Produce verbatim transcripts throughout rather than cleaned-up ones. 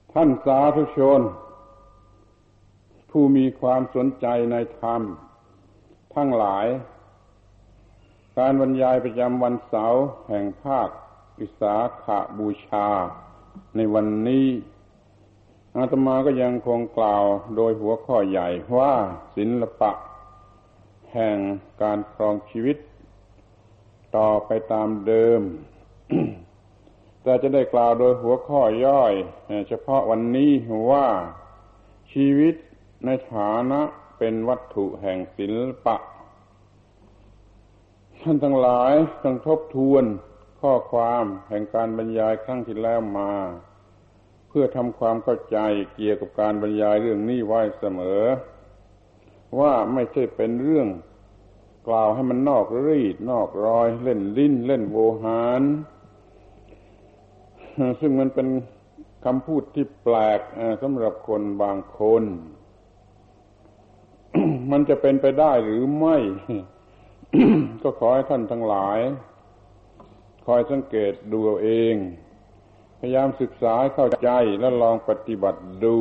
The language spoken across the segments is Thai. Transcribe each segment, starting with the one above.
ท่านสาธุชนผู้มีความสนใจในธรรมทั้งหลายการบรรยายประจำวันเสาร์แห่งภาควิสาขบูชาในวันนี้อาตมาก็ยังคงกล่าวโดยหัวข้อใหญ่ว่าศิลปะแห่งการครองชีวิตต่อไปตามเดิม แต่จะได้กล่าวโดยหัวข้อย่อยเฉพาะวันนี้ว่าชีวิตในฐานะเป็นวัตถุแห่งศิลปะท่านทั้งหลายต้องทบทวนข้อความแห่งการบรรยายครั้งที่แล้วมาเพื่อทำความเข้าใจเกี่ยวกับการบรรยายเรื่องนี้ไว้เสมอว่าไม่ใช่เป็นเรื่องกล่าวให้มันนอกรีดนอกรอยเล่นลิ้นเล่นโวหารซึ่งมันเป็นคำพูดที่แปลกสำหรับคนบางคน มันจะเป็นไปได้หรือไม่ ก็ขอให้ท่านทั้งหลายคอยสังเกตดูเอาเองพยายามศึกษาเข้าใจแล้วลองปฏิบัติดู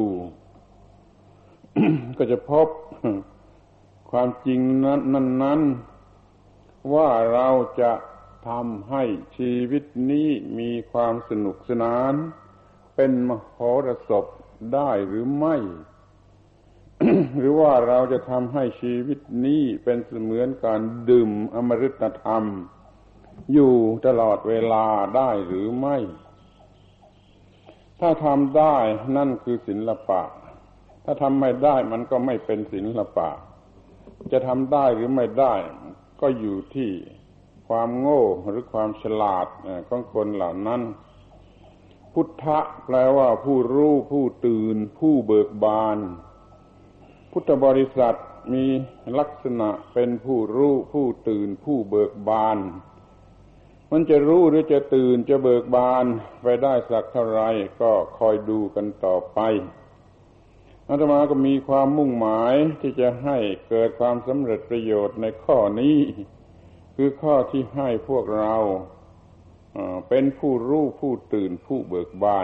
ก็จะพบความจริงนั้นนั้นว่าเราจะทำให้ชีวิตนี้มีความสนุกสนานเป็นมโหรสพได้หรือไม่ หรือว่าเราจะทำให้ชีวิตนี้เป็นเสมือนการดื่มอมฤตธรรมอยู่ตลอดเวลาได้หรือไม่ถ้าทำได้นั่นคือศิลปะถ้าทำไม่ได้มันก็ไม่เป็นศิลปะจะทำได้หรือไม่ได้ก็อยู่ที่ความโง่หรือความฉลาดของคนเหล่านั้นพุทธะแปลว่าผู้รู้ผู้ตื่นผู้เบิกบานพุทธบริษัทมีลักษณะเป็นผู้รู้ผู้ตื่นผู้เบิกบานมันจะรู้หรือจะตื่นจะเบิกบานไปได้สักเท่าไรก็คอยดูกันต่อไปอาตมาก็มีความมุ่งหมายที่จะให้เกิดความสำเร็จประโยชน์ในข้อนี้คือข้อที่ให้พวกเราเป็นผู้รู้ผู้ตื่นผู้เบิกบาน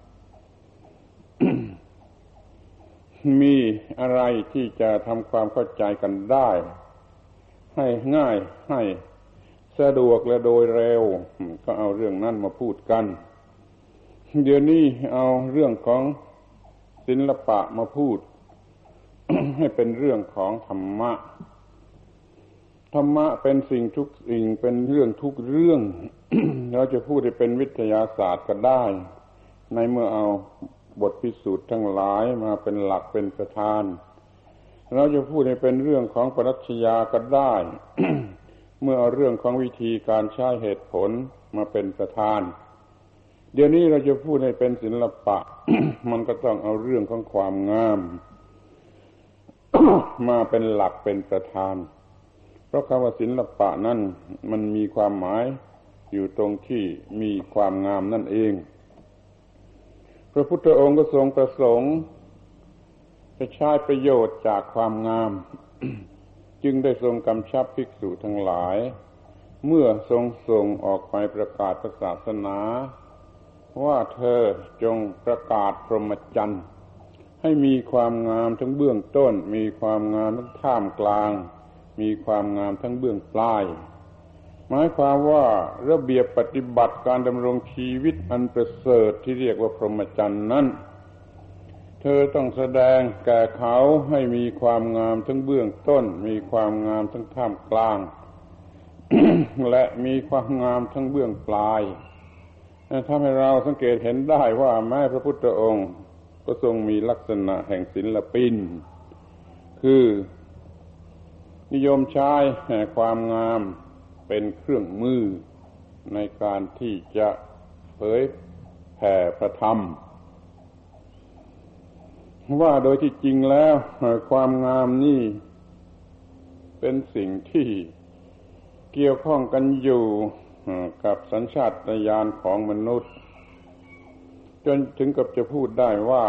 มีอะไรที่จะทำความเข้าใจกันได้ให้ง่ายให้สะดวกและโดยเร็วก็เอาเรื่องนั้นมาพูดกันเดี๋ยวนี้เอาเรื่องของศิลปะมาพูด ให้เป็นเรื่องของธรรมะธรรมะเป็นสิ่งทุกสิ่งเป็นเรื่องทุกเรื่อง เราจะพูดให้เป็นวิทยาศาสตร์ก็ได้ในเมื่อเอาบทพิสูจน์ทั้งหลายมาเป็นหลักเป็นประธานเราจะพูดให้เป็นเรื่องของปรัชญาก็ได้ เมื่อเอาเรื่องของวิธีการใช้เหตุผลมาเป็นประธานเดี๋ยวนี้เราจะพูดให้เป็นศิลปะ มันก็ต้องเอาเรื่องของความงาม มาเป็นหลักเป็นประธานเพราะคำว่าศิลปะนั้นมันมีความหมายอยู่ตรงที่มีความงามนั่นเองพระพุทธองค์ก็ทรงประสงค์จะใช้ประโยชน์จากความงาม จึงได้ทรงกำชับภิกษุทั้งหลายเมื่อทรงส่งออกไปประกาศศาสนาว่าเธอจงประกาศพรหมจรรย์ให้มีความงามทั้งเบื้องต้นมีความงามทั้งท่ามกลางมีความงามทั้งเบื้องปลายหมายความว่าระเบียบปฏิบัติการดำรงชีวิตอันประเสริฐที่เรียกว่าพรหมจรรย์นั้นเธอต้องแสดงแก่เขาให้มีความงามทั้งเบื้องต้นมีความงามทั้งท่ามกลาง และมีความงามทั้งเบื้องปลายทำให้เราสังเกตเห็นได้ว่าแม้พระพุทธองค์ก็ทรงมีลักษณะแห่งศิลปินคือนิยมใช้ความงามเป็นเครื่องมือในการที่จะเผยแผ่พระธรรมว่าโดยที่จริงแล้วความงามนี่เป็นสิ่งที่เกี่ยวข้องกันอยู่กับสัญชาตญาณของมนุษย์จนถึงกับจะพูดได้ว่า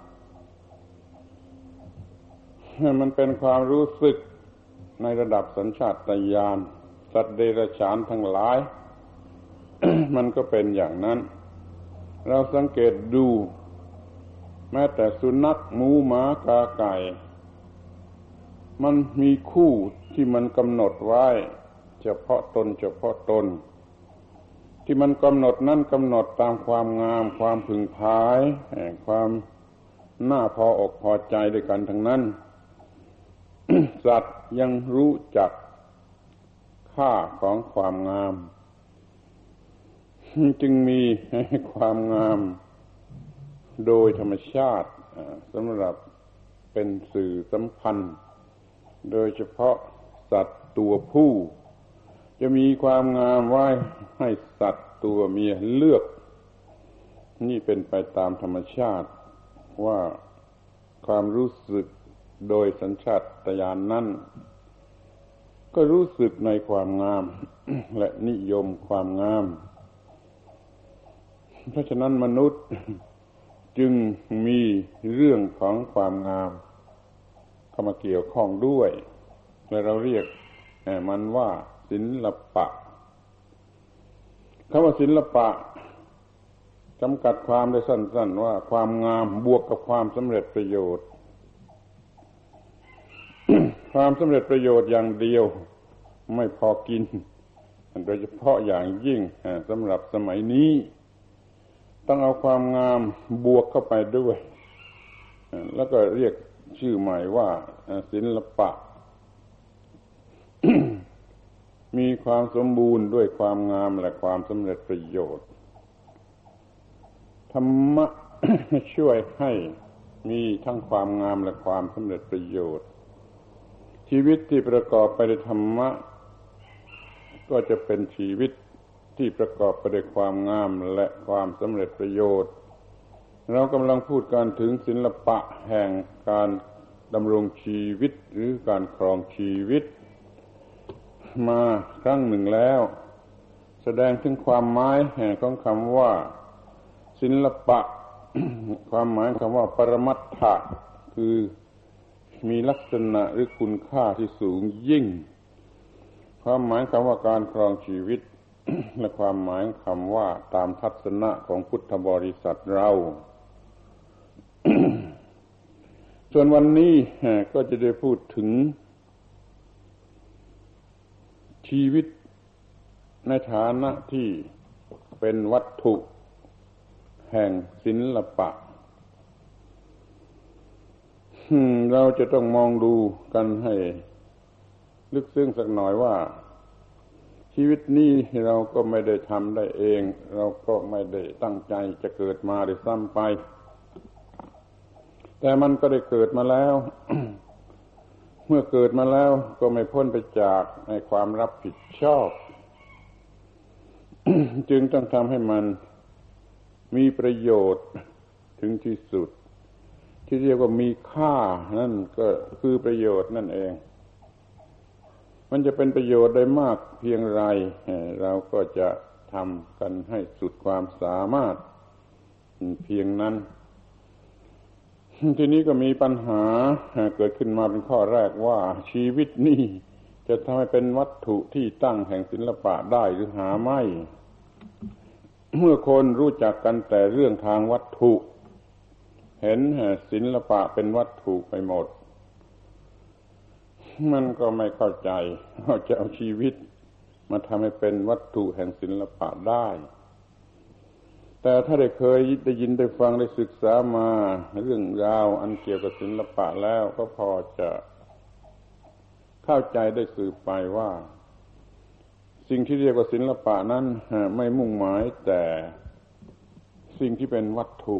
มันเป็นความรู้สึกในระดับสัญชาตญาณสัตว์เดรัจฉานทั้งหลาย มันก็เป็นอย่างนั้นเราสังเกตดูแม้แต่สุนัขหมูหมากาไก่มันมีคู่ที่มันกำหนดไว้เฉพาะตนเฉพาะตนที่มันกำหนดนั้นกำหนดตามความงามความพึงพาย์ความน่าพออกพอใจด้วยกันทั้งนั้น สัตว์ยังรู้จักค่าของความงามจึงมีความงามโดยธรรมชาติสำหรับเป็นสื่อสัมพันธ์โดยเฉพาะสัตว์ตัวผู้จะมีความงามไว้ให้สัตว์ตัวเมียเลือกนี่เป็นไปตามธรรมชาติว่าความรู้สึกโดยสัญชาตญาณนั้นก็รู้สึกในความงาม และนิยมความงามเพราะฉะนั้นมนุษย์จึงมีเรื่องของความงามเข้ามาเกี่ยวข้องด้วยและเราเรียกมันว่าศิลปะคำว่าศิลปะจำกัดความได้สั้นๆว่าความงามบวกกับความสำเร็จประโยชน์ ความสำเร็จประโยชน์อย่างเดียวไม่พอกินโดยเฉพาะอย่างยิ่งสำหรับสมัยนี้ต้องเอาความงามบวกเข้าไปด้วยแล้วก็เรียกชื่อใหม่ว่าศิลปะ มีความสมบูรณ์ด้วยความงามและความสำเร็จประโยชน์ธรรมะ ช่วยให้มีทั้งความงามและความสำเร็จประโยชน์ชีวิตที่ประกอบไปด้วยธรรมะก็จะเป็นชีวิตที่ประกอบไปด้วยความงามและความสำเร็จประโยชน์เรากำลังพูดกันถึงศิลปะแห่งการดำรงชีวิตหรือการครองชีวิตมาครั้งหนึ่งแล้วแสดงถึงความหมายแห่งของคำว่าศิลปะ ความหมายคำว่าปรมัตถะคือมีลักษณะหรือคุณค่าที่สูงยิ่งความหมายคำว่าการครองชีวิต และความหมายคำว่าตามทัศนะของพุทธบริษัทเรา ส่วนวันนี้ก็จะได้พูดถึงชีวิตในฐานะที่เป็นวัตถุแห่งศิลปะเราจะต้องมองดูกันให้ลึกซึ้งสักหน่อยว่าชีวิตนี้เราก็ไม่ได้ทำได้เองเราก็ไม่ได้ตั้งใจจะเกิดมาได้ซ้ำไปแต่มันก็ได้เกิดมาแล้ว เมื่อเกิดมาแล้วก็ไม่พ้นไปจากในความรับผิดชอบ จึงต้องทำให้มันมีประโยชน์ถึงที่สุดที่เรียกว่ามีค่านั่นก็คือประโยชน์นั่นเองมันจะเป็นประโยชน์ได้มากเพียงไรเราก็จะทำกันให้สุดความสามารถเพียงนั้นทีนี้ก็มีปัญหาเกิดขึ้นมาเป็นข้อแรกว่าชีวิตนี้จะทำให้เป็นวัตถุที่ตั้งแห่งศิลปะได้หรือหาไม่เมื่อคนรู้จักกันแต่เรื่องทางวัตถุเห็นศิลปะเป็นวัตถุไปหมดมันก็ไม่เข้าใจว่าจะเอาชีวิตมาทำให้เป็นวัตถุแห่งศิลปะได้แต่ถ้าได้เคยได้ยินได้ฟังได้ศึกษามาเรื่องราวอันเกี่ยวกับศิลปะแล้วก็พอจะเข้าใจได้สืบไปว่าสิ่งที่เรียกว่าศิลปะนั้นไม่มุ่งหมายแต่สิ่งที่เป็นวัตถุ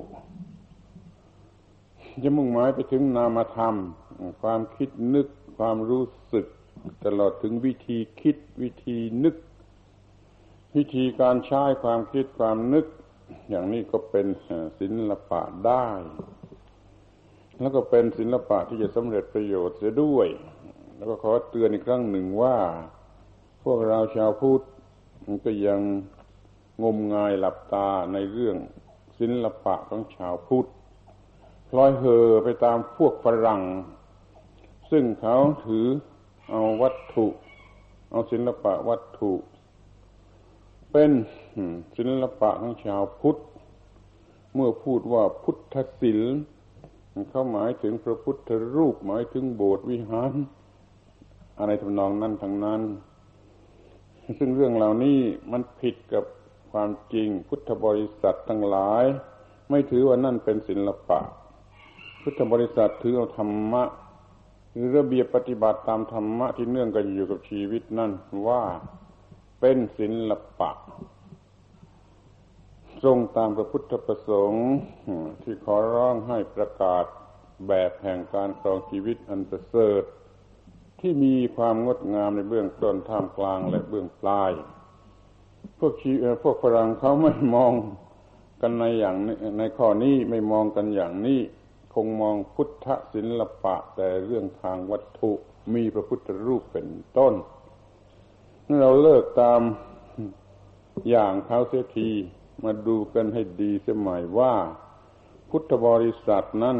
จะมุ่งหมายไปถึงนามธรรมความคิดนึกความรู้สึกตลอดถึงวิธีคิดวิธีนึกวิธีการใช้ความคิดความนึกอย่างนี้ก็เป็นศิลปะได้แล้วก็เป็นศิลปะที่จะสำเร็จประโยชน์เสียด้วยแล้วก็ขอเตือนอีกครั้งหนึ่งว่าพวกเราชาวพุทธก็ยังงมงายหลับตาในเรื่องศิลปะของชาวพุทธพลอยเห่อไปตามพวกฝรั่งซึ่งเขาถือเอาวัตถุเอาศิลปะวัตถุเป็นศิลปะของชาวพุทธเมื่อพูดว่าพุทธศิลป์เขาหมายถึงพระพุทธรูปหมายถึงโบสถ์วิหารอะไรทำนองนั้นทั้งนั้นซึ่งเรื่องเหล่านี้มันผิดกับความจริงพุทธบริษัททั้งหลายไม่ถือว่านั่นเป็นศิลปะพุทธบริษัทถือเอาธรรมะหรือระเบียบปฏิบัติตามธรรมะที่เนื่องกันอยู่กับชีวิตนั่นว่าเป็นศิลปะทรงตามพระพุทธประสงค์ที่ขอร้องให้ประกาศแบบแห่งการครองชีวิตอันประเสริฐที่มีความงดงามในเบื้องต้นท่ามกลางและเบื้องปลายพวกชีพวกฝรั่งเขาไม่มองกันในอย่างในข้อนี้ไม่มองกันอย่างนี้คงมองพุทธศิลปะแต่เรื่องทางวัตถุมีพระพุทธรูปเป็นต้นเราเลิกตามอย่างเขาเสียทีมาดูกันให้ดีเสียใหม่ว่าพุทธบริษัทนั้น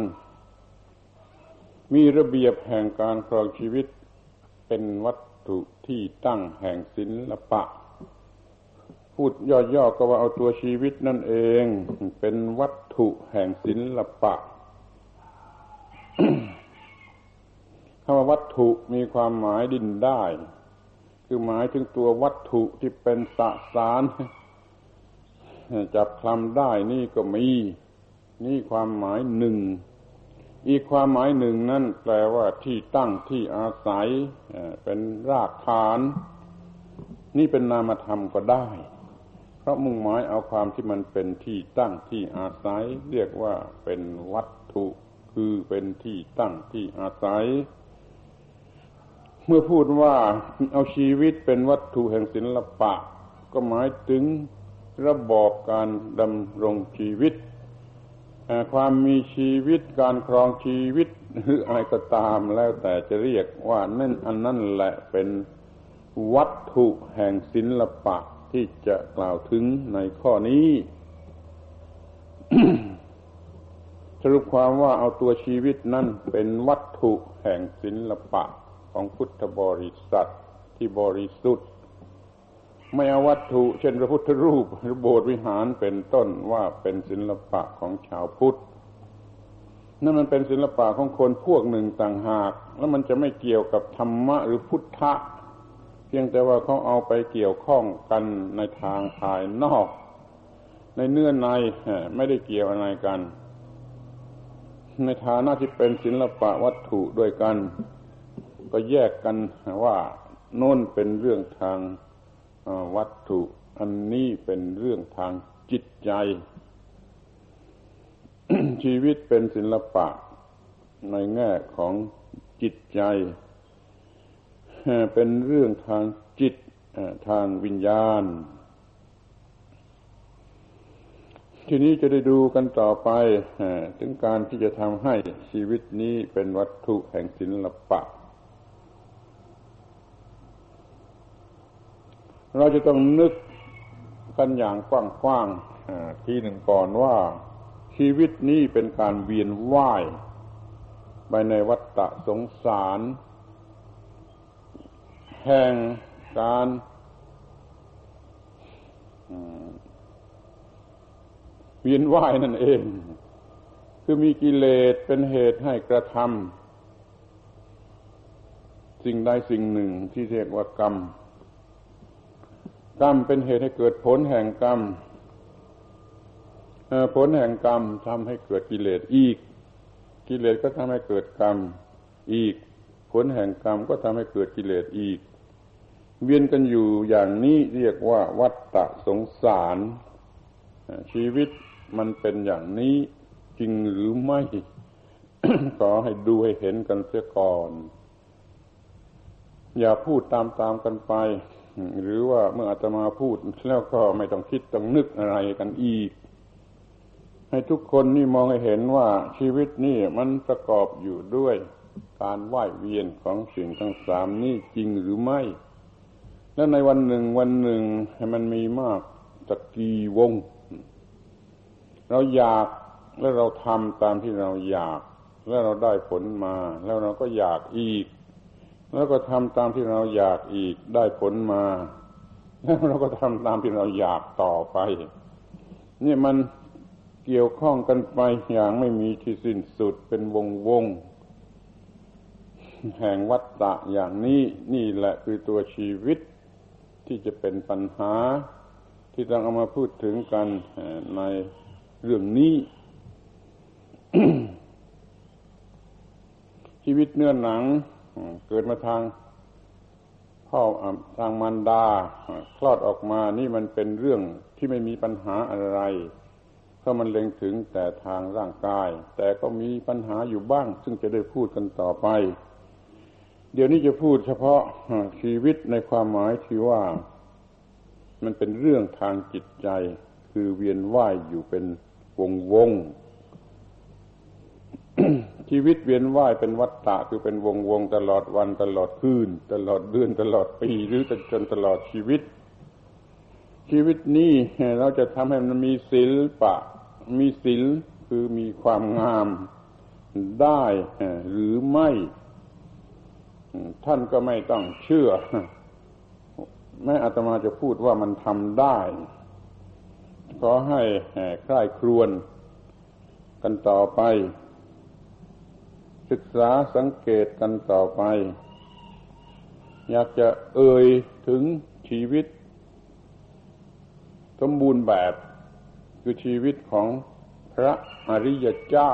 มีระเบียบแห่งการครองชีวิตเป็นวัตถุที่ตั้งแห่งศิลปะพูดย่อๆก็ว่าเอาตัวชีวิตนั่นเองเป็นวัตถุแห่งศิลปะ คำว่าวัตถุมีความหมายดินได้คือหมายถึงตัววัตถุที่เป็นสสารจับคลำได้นี่ก็มีนี่ความหมายหนึ่งอีกความหมายหนึ่งนั่นแปลว่าที่ตั้งที่อาศัยเป็นรากฐานนี่เป็นนามธรรมก็ได้เพราะมุ่งหมายเอาความที่มันเป็นที่ตั้งที่อาศัยเรียกว่าเป็นวัตถุคือเป็นที่ตั้งที่อาศัยเมื่อพูดว่าเอาชีวิตเป็นวัตถุแห่งศิลปะก็หมายถึงระบอบการดำรงชีวิตความมีชีวิตการครองชีวิตหรืออะไรก็ตามแล้วแต่จะเรียกว่านั่นอันนั้นแหละเป็นวัตถุแห่งศิลปะที่จะกล่าวถึงในข้อนี้ สรุปความว่าเอาตัวชีวิตนั่นเป็นวัตถุแห่งศิลปะของพุทธบริษัทที่บริสุทธิ์ไม่เอาวัตถุเช่นพระพุทธรูปหรือโบสถ์วิหารเป็นต้นว่าเป็นศิลปะของชาวพุทธนั่นมันเป็นศิลปะของคนพวกหนึ่งต่างหากแล้วมันจะไม่เกี่ยวกับธรรมะหรือพุทธะเพียงแต่ว่าเขาเอาไปเกี่ยวข้องกันในทางภายนอกในเนื้อในไม่ได้เกี่ยวอะไรกันในฐานะที่เป็นศิลปะวัตถุด้วยกันก็แยกกันว่าโน่นเป็นเรื่องทางวัตถุอันนี้เป็นเรื่องทางจิตใจ ชีวิตเป็นศิลปะในแง่ของจิตใจเป็นเรื่องทางจิตทางวิญญาณทีนี้จะได้ดูกันต่อไปถึงการที่จะทำให้ชีวิตนี้เป็นวัตถุแห่งศิลปะเราจะต้องนึกกันอย่างกว้างๆทีหนึ่งก่อนว่าชีวิตนี้เป็นการเวียนว่ายไปในวัฏฏะสงสารแห่งการเวียนว่ายนั่นเองคือมีกิเลสเป็นเหตุให้กระทำสิ่งใดสิ่งหนึ่งที่เรียกว่ากรรมกรรมเป็นเหตุให้เกิดผลแห่งกรรมผลแห่งกรรมทำให้เกิดกิเลสอีกกิเลสก็ทำให้เกิดกรรมอีกผลแห่งกรรมก็ทำให้เกิดกิเลสอีกเวียนกันอยู่อย่างนี้เรียกว่าวัฏฏะสงสารชีวิตมันเป็นอย่างนี้จริงหรือไม่ ขอให้ดูให้เห็นกันเสียก่อนอย่าพูดตามๆกันไปหรือว่าเมื่ออาตมาพูดแล้วก็ไม่ต้องคิดต้องนึกอะไรกันอีกให้ทุกคนนี่มองให้เห็นว่าชีวิตนี่มันประกอบอยู่ด้วยการว่ายเวียนของสิ่งทั้งสามนี้จริงหรือไม่และในวันหนึ่งวันหนึ่งให้มันมีมากสักกี่วงเราอยากและเราทำตามที่เราอยากแล้วเราได้ผลมาแล้วเราก็อยากอีกแล้วก็ทำตามที่เราอยากอีกได้ผลมาแล้วเราก็ทำตามที่เราอยากต่อไปนี่มันเกี่ยวข้องกันไปอย่างไม่มีที่สิ้นสุดเป็นวงวงแห่งวัฏฏะอย่างนี้นี่แหละคือตัวชีวิตที่จะเป็นปัญหาที่ต้องเอามาพูดถึงกันในเรื่องนี้ ชีวิตเนื้อหนังเกิดมาทางพ่อทางมารดาคลอดออกมานี่มันเป็นเรื่องที่ไม่มีปัญหาอะไรเพราะมันเล็งถึงแต่ทางร่างกายแต่ก็มีปัญหาอยู่บ้างซึ่งจะได้พูดกันต่อไปเดี๋ยวนี้จะพูดเฉพาะชีวิตในความหมายที่ว่ามันเป็นเรื่องทางจิตใจคือเวียนว่ายอยู่เป็นวงวง ชีวิตเวียนว่ายเป็นวัฏฏะคือเป็นวงวงตลอดวันตลอดคืนตลอดเดือนตลอดปีหรือจนตลอดชีวิตชีวิตนี้เราจะทำให้มันมีศิลปะมีศิลคือมีความงามได้หรือไม่ท่านก็ไม่ต้องเชื่อแม้อาตมาจะพูดว่ามันทำได้ขอให้ใคร่ครวญกันต่อไปศึกษาสังเกตกันต่อไปอยากจะเอ่ยถึงชีวิตสมบูรณ์แบบคือชีวิตของพระอริยเจ้า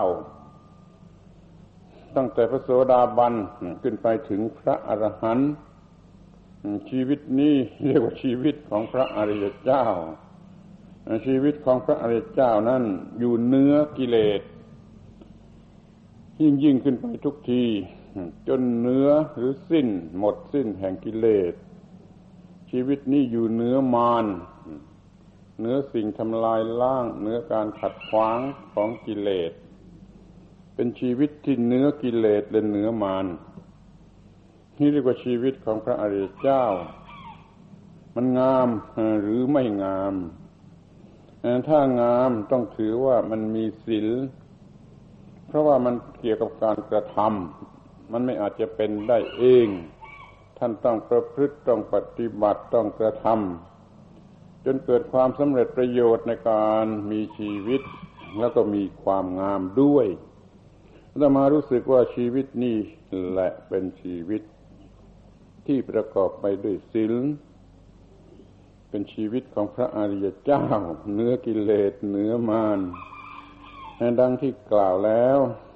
ตั้งแต่พระโสดาบันขึ้นไปถึงพระอรหันต์ชีวิตนี้เรียกว่าชีวิตของพระอริยเจ้าชีวิตของพระอริยเจ้านั้นอยู่เหนือกิเลสยิ่งยิ่งขึ้นไปทุกทีจนเหนือหรือสิ้นหมดสิ้นแห่งกิเลสชีวิตนี้อยู่เหนือมารเหนือสิ่งทำลายล้างเหนือการขัดขวางของกิเลสเป็นชีวิตที่เหนือกิเลสและเหนือมารนี่เรียกว่าชีวิตของพระอริยเจ้ามันงามหรือไม่งามถ้างามต้องถือว่ามันมีศีลเพราะว่ามันเกี่ยวกับการกระทำมันไม่อาจจะเป็นได้เองท่านต้องประพฤติต้องปฏิบัติต้องกระทำจนเกิดความสำเร็จประโยชน์ในการมีชีวิตแล้วก็มีความงามด้วยอาตมารู้สึกว่าชีวิตนี้แหละเป็นชีวิตที่ประกอบไปด้วยศีลเป็นชีวิตของพระอริยเจ้าเหนือกิเลสเหนือมารดังที่กล่าวแล้ว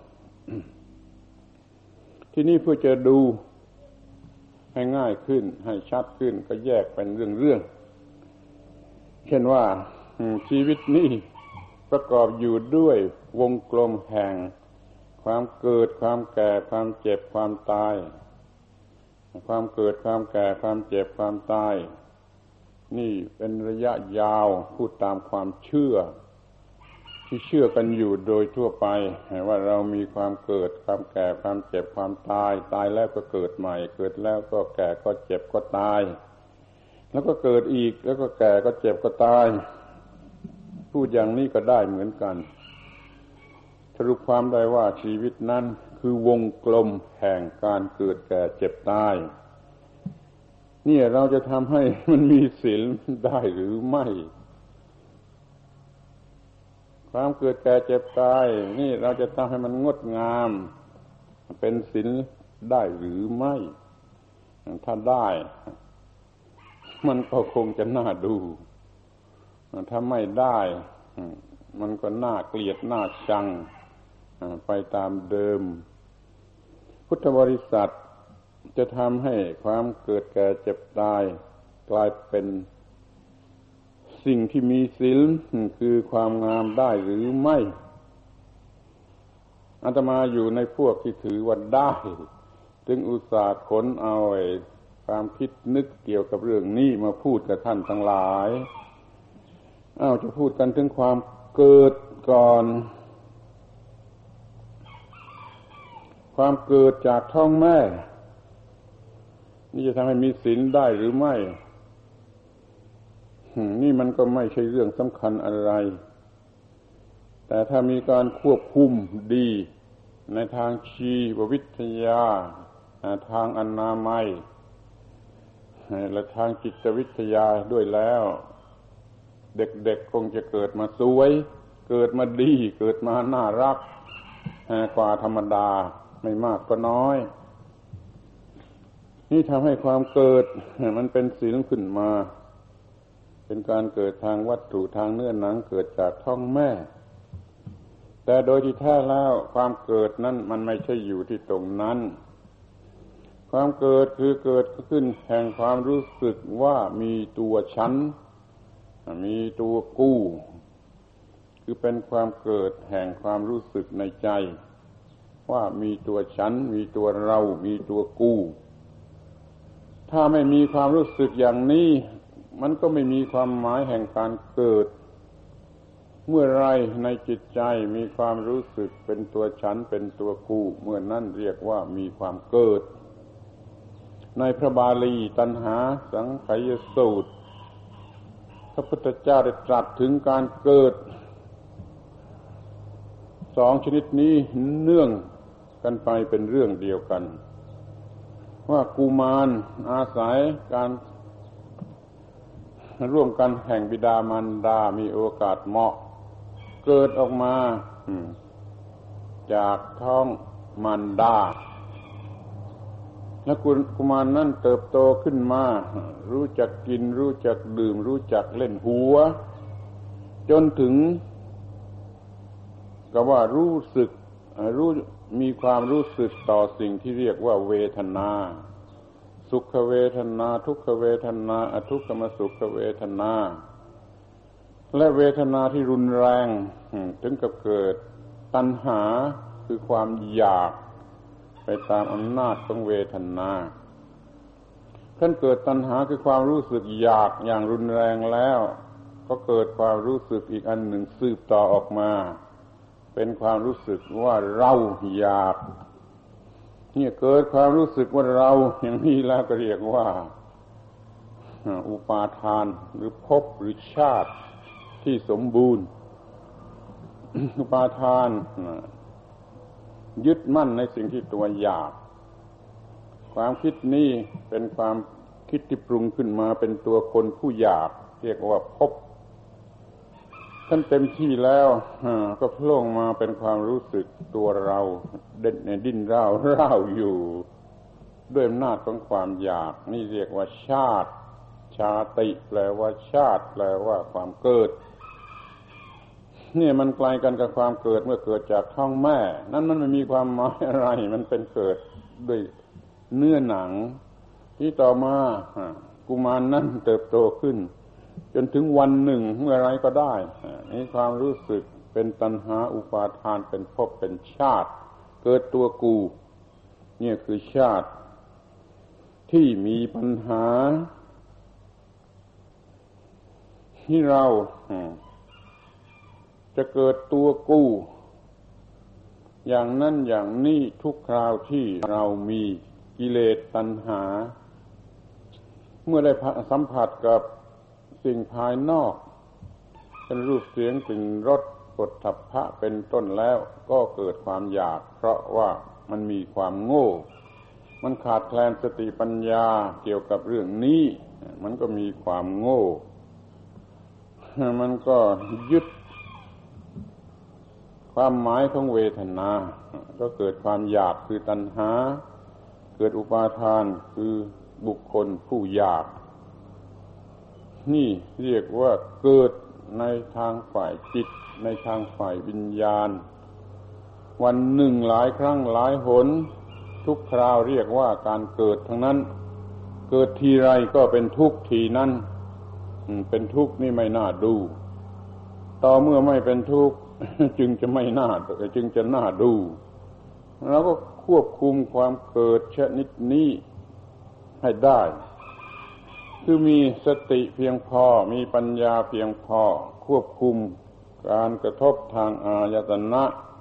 ที่นี่เพื่อจะดูให้ง่ายขึ้นให้ชัดขึ้นก็แยกเป็นเรื่องๆเช่นว่าชีวิตนี้ประกอบอยู่ด้วยวงกลมแห่งความเกิดความแก่ความเจ็บความตายความเกิดความแก่ความเจ็บความตายนี่เป็นระยะยาวพูดตามความเชื่อที่เชื่อกันอยู่โดยทั่วไปว่าเรามีความเกิดความแก่ความเจ็บความตายตายแล้วก็เกิดใหม่เกิดแล้วก็แก่ก็เจ็บก็ตายแล้วก็เกิดอีกแล้วก็แก่ก็เจ็บก็ตายพูดอย่างนี้ก็ได้เหมือนกันสรุปความได้ว่าชีวิตนั้นคือวงกลมแห่งการเกิดแก่เจ็บตายนี่เราจะทำให้มันมีศีลได้หรือไม่ความเกิดแก่เจ็บตายนี่เราจะทำให้มันงดงามเป็นศีลได้หรือไม่ถ้าได้มันก็คงจะน่าดูถ้าไม่ได้มันก็น่าเกลียดน่าชังไปตามเดิมพุทธบริษัทจะทำให้ความเกิดแก่เจ็บตายกลายเป็นสิ่งที่มีศีลคือความงามได้หรือไม่อาตมาอยู่ในพวกที่ถือว่าได้จึงอุตส่าห์ขนเอาความคิดนึกเกี่ยวกับเรื่องนี้มาพูดกับท่านทั้งหลายอ้าวจะพูดกันถึงความเกิดก่อนความเกิดจากท้องแม่นี่จะทำให้มีศีลได้หรือไม่นี่มันก็ไม่ใช่เรื่องสำคัญอะไรแต่ถ้ามีการควบคุมดีในทางชีววิทยาทางอนามัยและทางจิตวิทยาด้วยแล้วเด็กๆคงจะเกิดมาสวยเกิดมาดีเกิดมาน่ารักกว่าธรรมดาไม่มากก็น้อยนี่ทำให้ความเกิดมันเป็นศีลขึ้นมาเป็นการเกิดทางวัตถุทางเนื้อหนังเกิดจากท้องแม่แต่โดยที่แท้แล้วความเกิดนั้นมันไม่ใช่อยู่ที่ตรงนั้นความเกิดคือเกิดขึ้นแห่งความรู้สึกว่ามีตัวฉันมีตัวกู้คือเป็นความเกิดแห่งความรู้สึกในใจว่ามีตัวฉันมีตัวเรามีตัวกู้ถ้าไม่มีความรู้สึกอย่างนี้มันก็ไม่มีความหมายแห่งการเกิดเมื่อไรในจิตใจมีความรู้สึกเป็นตัวฉันเป็นตัวกูเมื่อนั้นเรียกว่ามีความเกิดในพระบาลีตัณหาสังขยสูตรพระพุทธเจ้าได้ตรัสถึงการเกิดสองชนิดนี้เนื่องกันไปเป็นเรื่องเดียวกันว่ากุมารอาศัยการร่วมกันแห่งบิดามารดามีโอกาสเหมาะเกิดออกมาจากท้องมารดาและกุมารนั่นเติบโตขึ้นมารู้จักกินรู้จักดื่มรู้จักเล่นหัวจนถึงก็ว่ารู้สึกรู้มีความรู้สึกต่อสิ่งที่เรียกว่าเวทนาสุขเวทนาทุกขเวทนาอทุกขมสุขเวทนาและเวทนาที่รุนแรงถึงกับเกิดตัณหาคือความอยากไปตามอำนาจของเวทนาขั้นเกิดตัณหาคือความรู้สึกอยากอย่างรุนแรงแล้วก็เกิดความรู้สึกอีกอันหนึ่งสืบต่อออกมาเป็นความรู้สึกว่าเราอยากเนี่ยเกิดความรู้สึกว่าเราอย่างนี้แล้วก็เรียกว่าอุปาทานหรือภพหรือชาติที่สมบูรณ์ อุปาทานยึดมั่นในสิ่งที่ตัวอยากความคิดนี้เป็นความคิดที่ปรุงขึ้นมาเป็นตัวคนผู้อยากเรียกว่าภพท่านเต็มที่แล้วก็โผล่มาเป็นความรู้สึกตัวเราเด่นในดิ้นร่าวร่าวอยู่ด้วยอำนาจของความอยากนี่เรียกว่าชาติชาติแปลว่าชาติแปลว่าความเกิดนี่มันไกลกันกับความเกิดเมื่อเกิดจากท้องแม่นั่นมันไม่มีความหมายอะไรมันเป็นเกิดด้วยเนื้อหนังที่ต่อมากุมารนั้นเติบโตขึ้นจนถึงวันหนึ่งเมื่อไรก็ได้นี่ความรู้สึกเป็นตัณหาอุปาทานเป็นภพเป็นชาติเกิดตัวกูเนี่ยคือชาติที่มีปัญหาที่เราจะเกิดตัวกูอย่างนั้นอย่างนี้ทุกคราวที่เรามีกิเลสตัณหาเมื่อได้สัมผัสกับสิ่งภายนอกเป็นรูปเสียงกลิ่นรสผฏฐัพพะเป็นต้นแล้วก็เกิดความอยากเพราะว่ามันมีความโง่มันขาดแคลนสติปัญญาเกี่ยวกับเรื่องนี้มันก็มีความโง่มันก็ยึดความหมายของเวทนาก็เกิดความอยากคือตัณหาเกิดอุปาทานคือบุคคลผู้อยากนี่เรียกว่าเกิดในทางฝ่ายจิตในทางฝ่ายวิญญาณวันหนึ่งหลายครั้งหลายหนทุกคราวเรียกว่าการเกิดทั้งนั้นเกิดทีไรก็เป็นทุกข์ทีนั้นเป็นทุกข์นี่ไม่น่าดูต่อเมื่อไม่เป็นทุกข์จึงจะไม่น่าจึงจะน่าดูเราก็ควบคุมความเกิดชนิดนี้ให้ได้คือมีสติเพียงพอมีปัญญาเพียงพอควบคุมการกระทบทางอายตนะ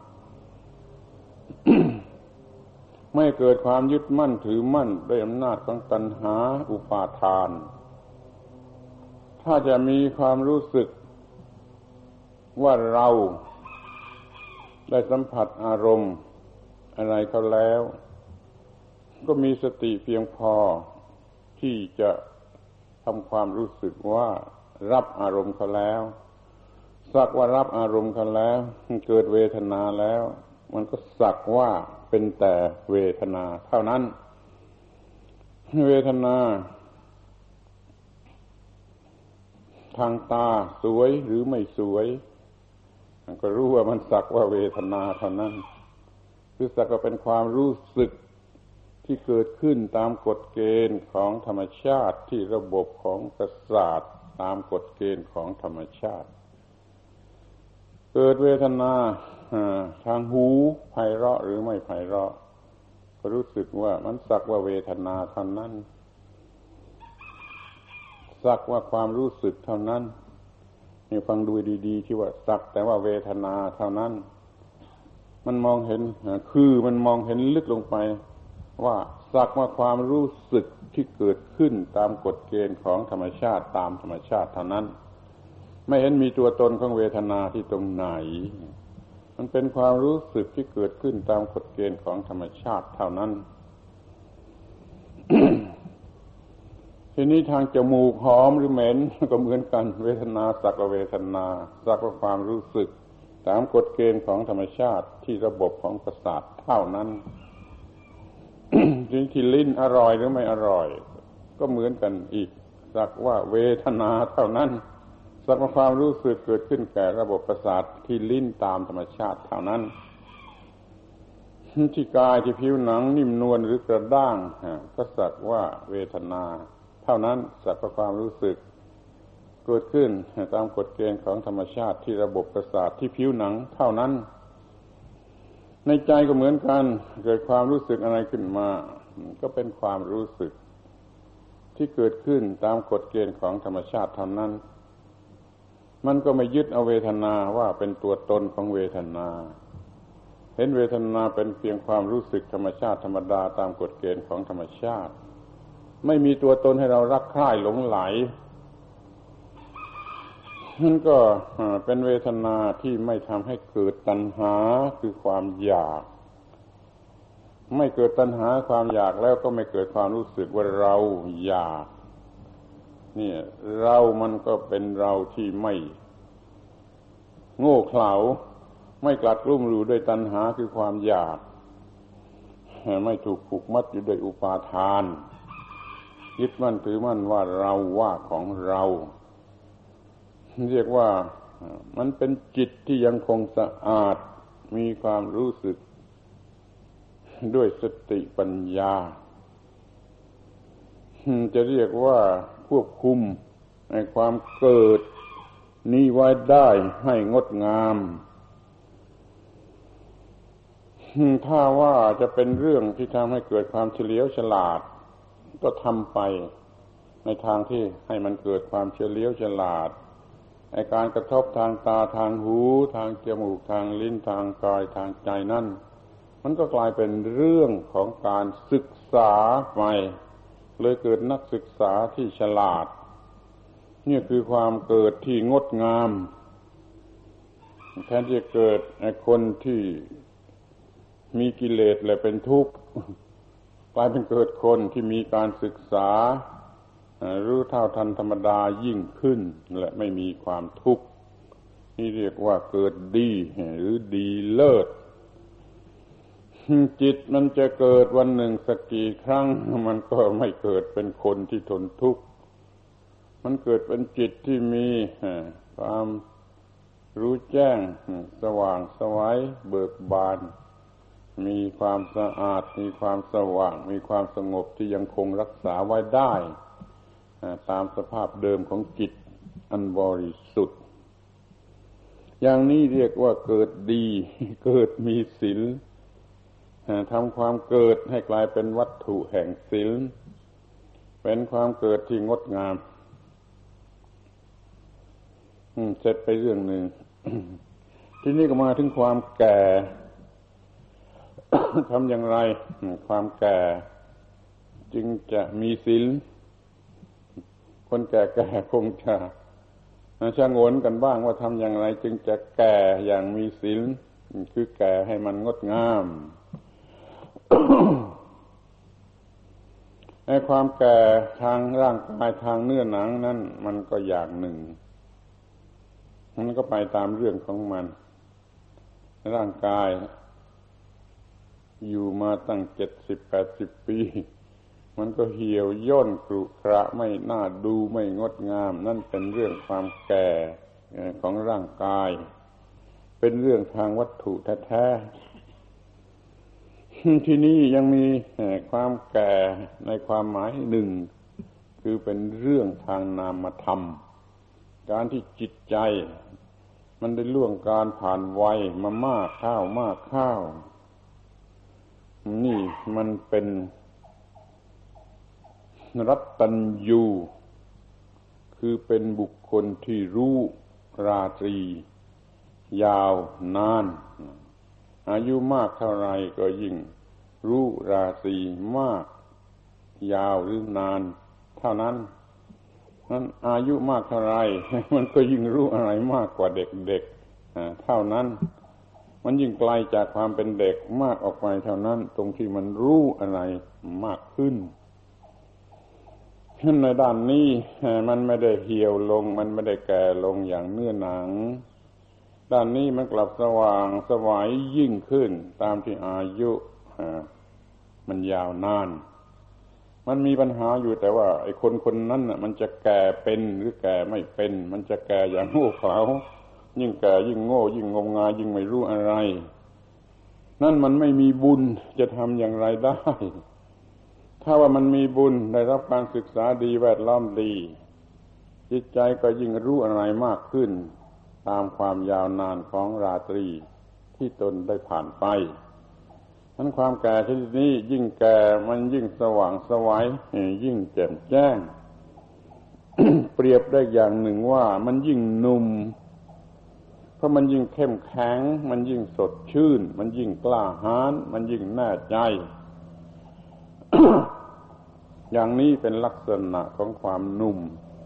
ไม่เกิดความยึดมั่นถือมั่นด้วยอำนาจของตัณหาอุปาทานถ้าจะมีความรู้สึกว่าเราได้สัมผัสอารมณ์อะไรเขาแล้วก็มีสติเพียงพอที่จะทำความรู้สึกว่ารับอารมณ์เขาแล้วสักว่ารับอารมณ์กันแล้วเกิดเวทนาแล้วมันก็สักว่าเป็นแต่เวทนาเท่านั้นเวทนาทางตาสวยหรือไม่สวยก็รู้ว่ามันสักว่าเวทนาเท่านั้นคือสักว่าเป็นความรู้สึกที่เกิดขึ้นตามกฎเกณฑ์ของธรรมชาติที่ระบบของประสาทตามกฎเกณฑ์ของธรรมชาติเกิดเวทนาทางหูไพเราะหรือไม่ไพเราะก็รู้สึกว่ามันสักว่าเวทนาเท่านั้นสักว่าความรู้สึกเท่านั้นนี่ฟังดูดีๆที่ว่าสักแต่ว่าเวทนาเท่านั้นมันมองเห็นคือมันมองเห็นลึกลงไปว่าสักว่าความรู้สึกที่เกิดขึ้นตามกฎเกณฑ์ของธรรมชาติตามธรรมชาติเท่านั้นไม่เห็นมีตัวตนของเวทนาที่ตรงไหนมันเป็นความรู้สึกที่เกิดขึ้นตามกฎเกณฑ์ของธรรมชาติเท่านั้น ทีนี้ทางจมูกหอมหรือเหม็นก็เหมือนกันเวทนาสักว่าเวทนาสักว่าความรู้สึกตามกฎเกณฑ์ของธรรมชาติที่ระบบของประสาทเท่านั้น ทีนี้ที่ลิ้นอร่อยหรือไม่อร่อยก็เหมือนกันอีกสักว่าเวทนาเท่านั้นสักว่าความรู้สึกเกิดขึ้นแก่ระบบประสาทที่ลิ้นตามธรรมชาติเท่านั้นที่กายที่ผิวหนังนิ่มนวลหรือกระด้างก็สักว่าเวทนาเท่านั้นสักว่าความรู้สึกเกิดขึ้นตามกฎเกณฑ์ของธรรมชาติที่ระบบประสาทที่ผิวหนังเท่านั้นในใจก็เหมือนกันเกิดความรู้สึกอะไรขึ้นมาก็เป็นความรู้สึกที่เกิดขึ้นตามกฎเกณฑ์ของธรรมชาติเท่านั้นมันก็ไม่ยึดเอาเวทนาว่าเป็นตัวตนของเวทนาเห็นเวทนาเป็นเพียงความรู้สึกธรรมชาติธรรมดาตามกฎเกณฑ์ของธรรมชาติไม่มีตัวตนให้เรารักใคร่หลงไหลนั่นก็เป็นเวทนาที่ไม่ทำให้เกิดตัณหาคือความอยากไม่เกิดตัณหาความอยากแล้วก็ไม่เกิดความรู้สึกว่าเราอยากนี่เรามันก็เป็นเราที่ไม่โง่เขลาไม่กลัดกลุ้มอยู่ด้วยตัณหาคือความอยากไม่ถูกผูกมัดอยู่ด้วยอุปาทานยึดมั่นถือมั่นว่าเราว่าของเราเรียกว่ามันเป็นจิตที่ยังคงสะอาดมีความรู้สึกด้วยสติปัญญาจะเรียกว่าควบคุมในความเกิดนี้ไว้ได้ให้งดงามถ้าว่าจะเป็นเรื่องที่ทำให้เกิดความเฉลียวฉลาดก็ทำไปในทางที่ให้มันเกิดความเฉลียวฉลาดในการกระทบทางตาทางหูทางจมูกทางลิ้นทางกายทางใจนั่นมันก็กลายเป็นเรื่องของการศึกษาไปเลยเกิดนักศึกษาที่ฉลาดนี่คือความเกิดที่งดงามแทนที่จะเกิดไอ้คนที่มีกิเลสและเป็นทุกข์กลายเป็นเกิดคนที่มีการศึกษารู้เท่าทันธรรมดายิ่งขึ้นและไม่มีความทุกข์นี่เรียกว่าเกิดดีหรือดีเลิศจิตมันจะเกิดวันหนึ่งสักกี่ครั้งมันก็ไม่เกิดเป็นคนที่ทนทุกข์มันเกิดเป็นจิตที่มีความรู้แจ้งสว่างไสวเบิกบานมีความสะอาดมีความสว่างมีความสงบที่ยังคงรักษาไว้ได้ตามสภาพเดิมของจิตอันบริสุทธิ์อย่างนี้เรียกว่าเกิดดีเกิดมีศีลทำความเกิดให้กลายเป็นวัตถุแห่งศีลเป็นความเกิดที่งดงามเสร็จไปเรื่องหนึ่ง ทีนี้ก็มาถึงความแก่ ทำอย่างไรความแก่จึงจะมีศีลคนแก่ๆคงจะชะงนกันบ้างว่าทำอย่างไรจึงจะแก่อย่างมีศีลคือแก่ให้มันงดงาม ในความแก่ทางร่างกายทางเนื้อหนังนั้นมันก็อย่างหนึ่งมันก็ไปตามเรื่องของมันร่างกายอยู่มาตั้งเจ็ดสิบแปดสิบปีมันก็เหี่ยวย่นกรุขระไม่น่าดูไม่งดงามนั่นเป็นเรื่องความแก่ของร่างกายเป็นเรื่องทางวัตถุแท้ๆที่นี่ยังมีความแก่ในความหมายหนึ่งคือเป็นเรื่องทางนามธรรมการที่จิตใจมันได้ล่วงการผ่านวัยมามากข้าวมากข้าวนี่มันเป็นรัตตัญญูคือเป็นบุคคลที่รู้ราตรียาวนานอายุมากเท่าไรก็ยิ่งรู้ราตรีมากยาวหรือนานเท่านั้นนั้นอายุมากเท่าไรมันก็ยิ่งรู้อะไรมากกว่าเด็กๆเท่านั้นมันยิ่งไกลจากความเป็นเด็กมากออกไปเท่านั้นตรงที่มันรู้อะไรมากขึ้นในด้านนี้มันไม่ได้เหี่ยวลงมันไม่ได้แก่ลงอย่างเนื้อหนังด้านนี้มันกลับสว่างสวายยิ่งขึ้นตามที่อายุมันยาวนานมันมีปัญหาอยู่แต่ว่าไอ้คนคนนั้นน่ะมันจะแก่เป็นหรือแก่ไม่เป็นมันจะแก่อย่างโง่เขลายิ่งแก่ยิ่งโง่ยิ่งงมงายยิ่งไม่รู้อะไรนั่นมันไม่มีบุญจะทำอย่างไรได้ถ้าว่ามันมีบุญได้รับการศึกษาดีแวดล้อมดีจิตใจก็ยิ่งรู้อะไรมากขึ้นตามความยาวนานของราตรีที่ตนได้ผ่านไปนั้นความแก่ชนิดนี้ยิ่งแก่มันยิ่งสว่างไสวยิ่งแจ่มแจ้ง เปรียบได้อย่างหนึ่งว่ามันยิ่งหนุ่มเพราะมันยิ่งเข้มแข็งมันยิ่งสดชื่นมันยิ่งกล้าหาญมันยิ่งแน่ใจ อย่างนี้เป็นลักษณะของความหนุ่ม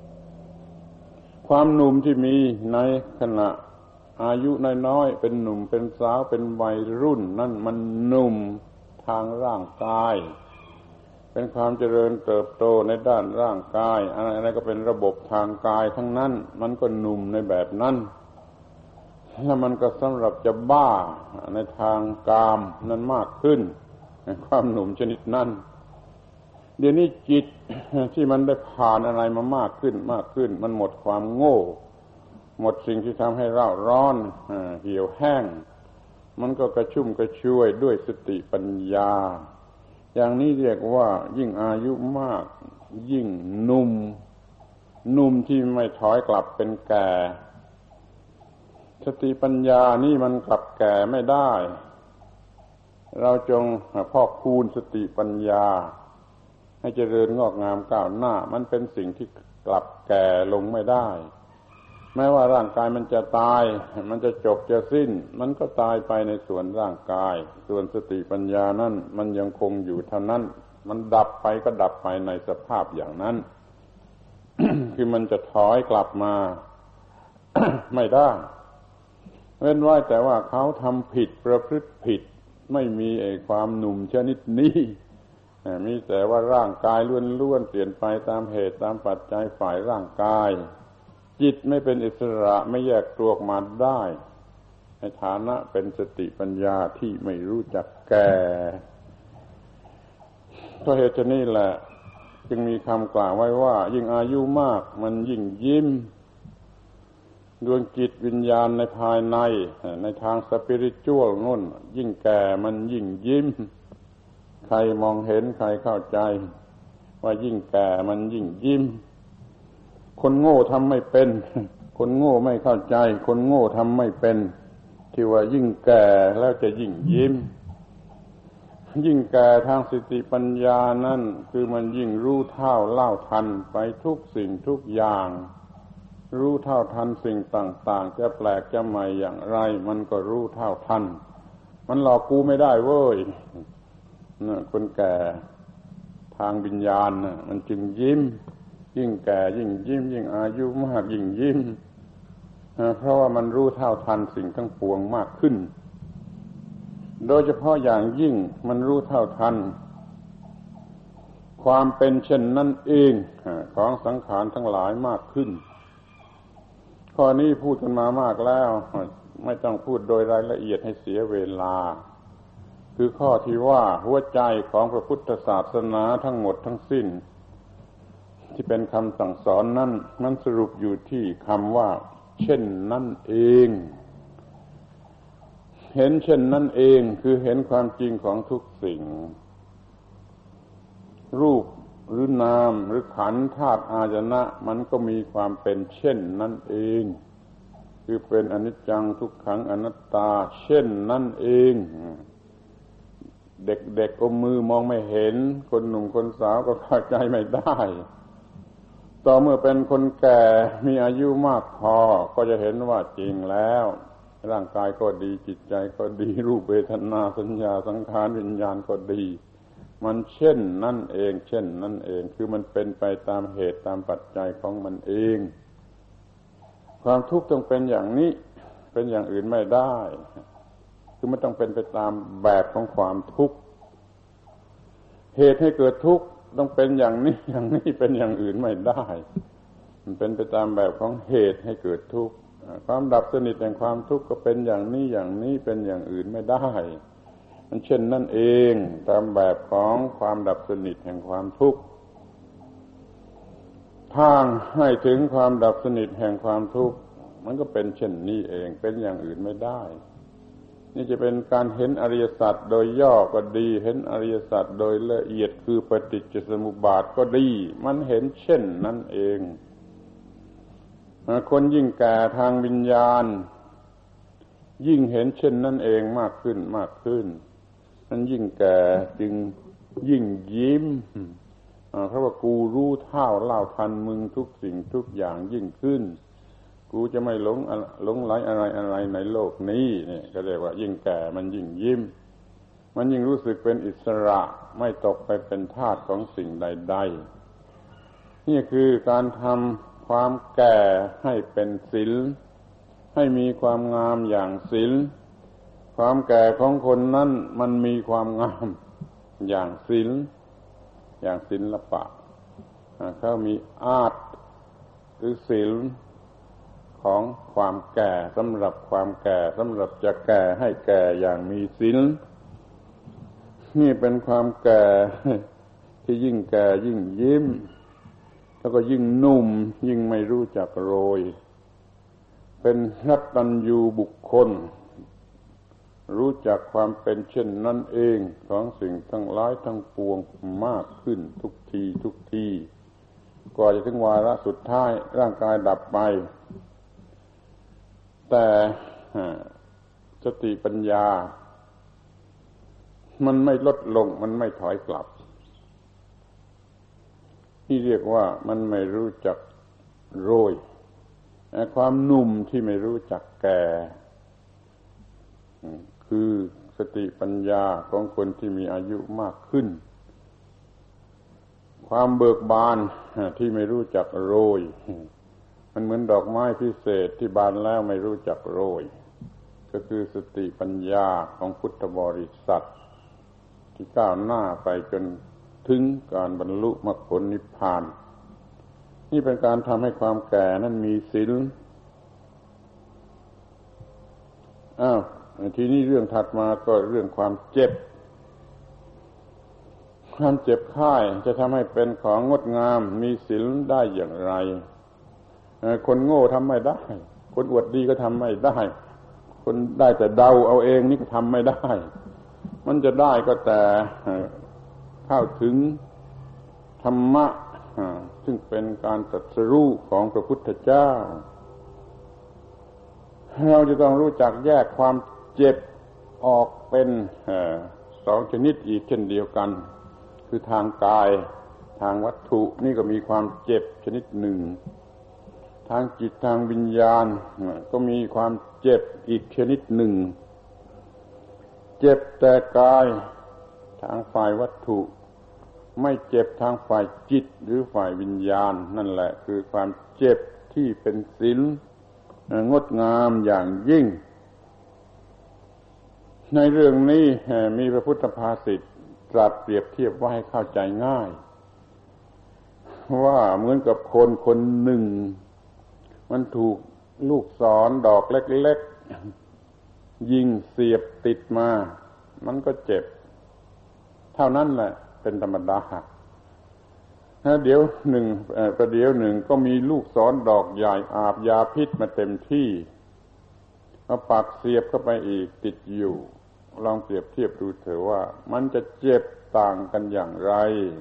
ความหนุ่มที่มีในขณะอายุน้อยๆเป็นหนุ่มเป็นสาวเป็นวัยรุ่นนั่นมันหนุ่มทางร่างกายเป็นความเจริญเติบโตในด้านร่างกายอะไรๆก็เป็นระบบทางกายทั้งนั้นมันก็หนุ่มในแบบนั้นแล้วมันก็สำหรับจะบ้าในทางกามนั้นมากขึ้นความหนุ่มชนิดนั้นเดี๋ยวนี้จิตที่มันได้ผ่านอะไรมามากขึ้นมากขึ้นมันหมดความโง่หมดสิ่งที่ทำให้เร่าร้อนเหี่ยวแห้งมันก็กระชุ่มกระชวยด้วยสติปัญญาอย่างนี้เรียกว่ายิ่งอายุมากยิ่งหนุ่มหนุ่มที่ไม่ถอยกลับเป็นแก่สติปัญญานี่มันกลับแก่ไม่ได้เราจงพอกพูนสติปัญญาให้เจริญงอกงามก้าวหน้ามันเป็นสิ่งที่กลับแก่ลงไม่ได้แม้ว่าร่างกายมันจะตายมันจะจบจะสิ้นมันก็ตายไปในส่วนร่างกายส่วนสติปัญญานั่นมันยังคงอยู่เท่านั้นมันดับไปก็ดับไปในสภาพอย่างนั้น คือมันจะถอยกลับมา ไม่ได้เว้นไว้แต่ว่าเขาทำผิดประพฤติผิดไม่มีไอ้ความหนุ่มชนิดนี้มีแต่ว่าร่างกายล้วนๆเปลี่ยนไปตามเหตุตามปัจจัยฝ่ายร่างกายจิตไม่เป็นอิสระไม่แยกตัวออกมาได้ในฐานะเป็นสติปัญญาที่ไม่รู้จักแก่เพราะเหตุนี้แหละจึงมีคำกล่าวไว้ว่ายิ่งอายุมากมันยิ่งยิ้มดวงจิตวิญญาณในภายในในทางสปิริตชัวลนู่นยิ่งแก่มันยิ่งยิ้มใครมองเห็นใครเข้าใจว่ายิ่งแก่มันยิ่งยิ้มคนโง่ทำไม่เป็นคนโง่ไม่เข้าใจคนโง่ทำไม่เป็นที่ว่ายิ่งแก่แล้วจะยิ่งยิ้มยิ่งแก่ทางสติปัญญานั่นคือมันยิ่งรู้เท่าเล่าทันไปทุกสิ่งทุกอย่างรู้เท่าทันสิ่งต่างๆจะแปลกจะใหม่อย่างไรมันก็รู้เท่าทันมันหลอกกูไม่ได้เว้ยนะคนแก่ทางวิญญาณน่ะมันจึงยิ้มยิ่งแก่ยิ่งยิ้มยิ่งอายุมากยิ่งยิ้มเพราะว่ามันรู้เท่าทันสิ่งทั้งปวงมากขึ้นโดยเฉพาะอย่างยิ่งมันรู้เท่าทันความเป็นเช่นนั้นเองของสังขารทั้งหลายมากขึ้นข้อนี้พูดกันมามากแล้วไม่ต้องพูดโดยรายละเอียดให้เสียเวลาคือข้อที่ว่าหัวใจของพระพุทธศาสนาทั้งหมดทั้งสิ้นที่เป็นคำสั่งสอนนั้นมันสรุปอยู่ที่คำว่าเช่นนั่นเองเห็นเช่นนั่นเองคือเห็นความจริงของทุกสิ่งรูปหรือนามหรือขันธ์ธาตุอาจนะมันก็มีความเป็นเช่นนั่นเองคือเป็นอนิจจังทุกขังอนัตตาเช่นนั่นเองเด็กๆอมมือมองไม่เห็นคนหนุ่มคนสาวก็เข้าใจไม่ได้ต่อเมื่อเป็นคนแก่มีอายุมากพอก็จะเห็นว่าจริงแล้วร่างกายก็ดีจิตใจก็ดีรูปเวทนาสัญญาสังขารวิญญาณก็ดีมันเช่นนั่นเองเช่นนั่นเองคือมันเป็นไปตามเหตุตามปัจจัยของมันเองความทุกข์ต้องเป็นอย่างนี้เป็นอย่างอื่นไม่ได้คือมันต้องเป็นไปตามแบบของความทุกข์เหตุให้เกิดทุกข์ต้องเป็นอย่างนี้อย่างนี้เป็นอย่างอื่นไม่ได้มันเป็นไปตามแบบของเหตุให้เกิดทุกข์ความดับสนิทแห่งความทุกข์ก็เป็นอย่างนี้อย่างนี้เป็นอย่างอื่นไม่ได้มันเช่นนั่นเองตามแบบของความดับสนิทแห่งความทุกข์ทางให้ถึงความดับสนิทแห่งความทุกข์มันก็เป็นเช่นนี้เองเป็นอย่างอื่นไม่ได้นี่จะเป็นการเห็นอริยสัจโดยย่อก็ดีเห็นอริยสัจโดยละเอียดคือปฏิจจสมุปบาทก็ดีมันเห็นเช่นนั้นเองคนยิ่งแก่ทางวิญญาณยิ่งเห็นเช่นนั้นเองมากขึ้นมากขึ้นนั้นยิ่งแก่จึงยิ่งยิ้มเพราะว่ากูรู้เท่าเล่าทันมึงทุกสิ่งทุกอย่างยิ่งขึ้นกูจะไม่หลงหลงไหลอะไรอะไรในโลกนี้นี่ก็เรียกว่ายิ่งแก่มันยิ่งยิ้มมันยิ่งรู้สึกเป็นอิสระไม่ตกไปเป็นทาสของสิ่งใดๆนี่คือการทำความแก่ให้เป็นศีลให้มีความงามอย่างศีลความแก่ของคนนั้นมันมีความงามอย่างศีลอย่างศิลปะเขามีอาร์ตหรือศิลป์ของความแก่สำหรับความแก่สำหรับจะแก่ให้แก่อย่างมีศีลนี่เป็นความแก่ที่ยิ่งแก่ยิ่งยิ้มแล้วก็ยิ่งนุ่มยิ่งไม่รู้จักโรยเป็นนัตตัญญูบุคคลรู้จักความเป็นเช่นนั้นเองของสิ่งทั้งหลายทั้งปวงมากขึ้นทุกทีทุกทีกว่าจะถึงวาระสุดท้ายร่างกายดับไปแต่สติปัญญามันไม่ลดลงมันไม่ถอยกลับที่เรียกว่ามันไม่รู้จักโรยความหนุ่มที่ไม่รู้จักแก่คือสติปัญญาของคนที่มีอายุมากขึ้นความเบิกบานที่ไม่รู้จักโรยมันเหมือนดอกไม้พิเศษที่บานแล้วไม่รู้จักโรยก็คือสติปัญญาของพุทธบริษัทที่ก้าวหน้าไปจนถึงการบรรลุมรรคผลนิพพานนี่เป็นการทำให้ความแก่นั้นมีศีลอ้าวทีนี้เรื่องถัดมาก็เรื่องความเจ็บความเจ็บไข้จะทำให้เป็นของงดงามมีศีลได้อย่างไรคนโง่ทำไม่ได้คนอวดดีก็ทำไม่ได้คนได้แต่เดาเอาเองนี่ก็ทำไม่ได้มันจะได้ก็แต่เข้าถึงธรรมะซึ่งเป็นการตรัสรู้ของพระพุทธเจ้าเราจะต้องรู้จักแยกความเจ็บออกเป็นสองชนิดอีกเช่นเดียวกันคือทางกายทางวัตถุนี่ก็มีความเจ็บชนิดหนึ่งทางจิตทางวิญญาณก็มีความเจ็บอีกชนิดหนึ่งเจ็บแต่กายทางฝ่ายวัตถุไม่เจ็บทางฝ่ายจิตหรือฝ่ายวิญญาณนั่นแหละคือความเจ็บที่เป็นศีลงดงามอย่างยิ่งในเรื่องนี้มีพระพุทธภาษิตตรัสเปรียบเทียบว่าให้เข้าใจง่ายว่าเหมือนกับคนคนหนึ่งมันถูกลูกศรดอกเล็กๆยิงเสียบติดมามันก็เจ็บเท่านั้นแหละเป็นธรรมดาถ้าเดี๋ยวหนึ่งประเดี๋ยวหนึ่งก็มีลูกศรดอกใหญ่อาบยาพิษมาเต็มที่เอาปากเสียบเข้าไปอีกติดอยู่ลองเปรียบเทียบดูเถอะว่ามันจะเจ็บต่างกันอย่างไร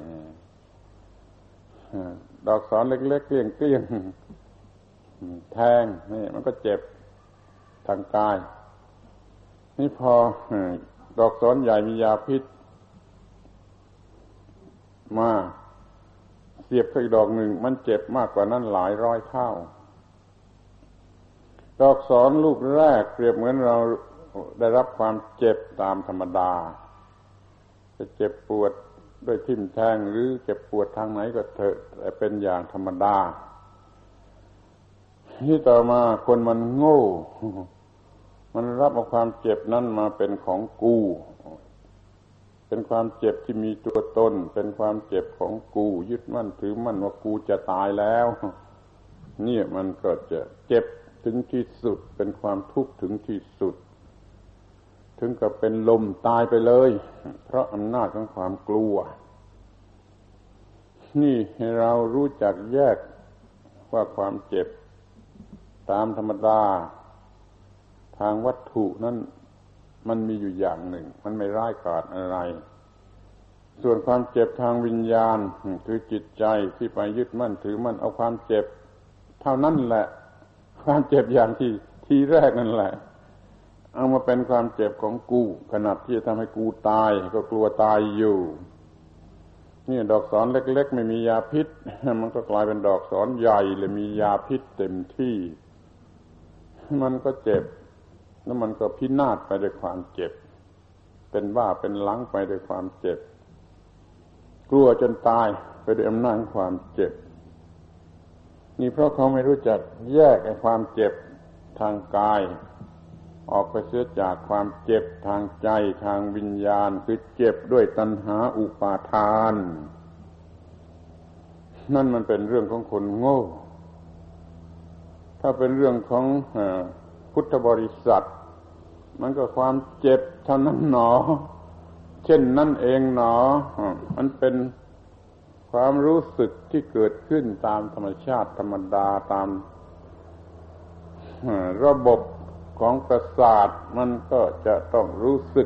ดอกศรเล็กๆเกลี้ยงๆแทงนี่มันก็เจ็บทางกายนี่พอดอกศรใหญ่มียาพิษมาเสียบเข้าอีกดอกหนึ่งมันเจ็บมากกว่านั้นหลายร้อยเท่าดอกศรลูกแรกเปรียบเหมือนเราได้รับความเจ็บตามธรรมดาจะเจ็บปวดด้วยทิ่มแทงหรือเจ็บปวดทางไหนก็เถอะแต่เป็นอย่างธรรมดาที่ต่อมาคนมันโง่มันรับเอาความเจ็บนั้นมาเป็นของกูเป็นความเจ็บที่มีตัวตนเป็นความเจ็บของกูยึดมั่นถือมั่นว่ากูจะตายแล้วนี่มันก็จะเจ็บถึงที่สุดเป็นความทุกข์ถึงที่สุดถึงกับเป็นลมตายไปเลยเพราะอำนาจของความกลัวนี่ให้เรารู้จักแยกว่าความเจ็บตามธรรมดาทางวัตถุนั้นมันมีอยู่อย่างหนึ่งมันไม่ร้ายกาจอะไรส่วนความเจ็บทางวิญญาณคือจิตใจที่ไปยึดมั่นถือมั่นเอาความเจ็บเท่านั้นแหละความเจ็บอย่างที่ทีแรกนั่นแหละเอามาเป็นความเจ็บของกูขนาดที่จะทำให้กูตายก็กลัวตายอยู่นี่ดอกศรเล็กๆไม่มียาพิษมันก็กลายเป็นดอกศรใหญ่เลยมียาพิษเต็มที่มันก็เจ็บแล้วมันก็พินาศไปด้วยความเจ็บเป็นบ้าเป็นหลังไปด้วยความเจ็บกลัวจนตายไปด้วยอำนาจของความเจ็บนี่เพราะเขาไม่รู้จักแยกไอ้ความเจ็บทางกายออกไปเสียจากความเจ็บทางใจทางวิญญาณคือเจ็บด้วยตัณหาอุปาทานนั่นมันเป็นเรื่องของคนโง่ถ้าเป็นเรื่องของพุทธบริษัทมันก็ความเจ็บเท่านั้นหนอเช่นนั่นเองหนอมันเป็นความรู้สึกที่เกิดขึ้นตามธรรมชาติธรรมดาตามระบบของประสาทมันก็จะต้องรู้สึก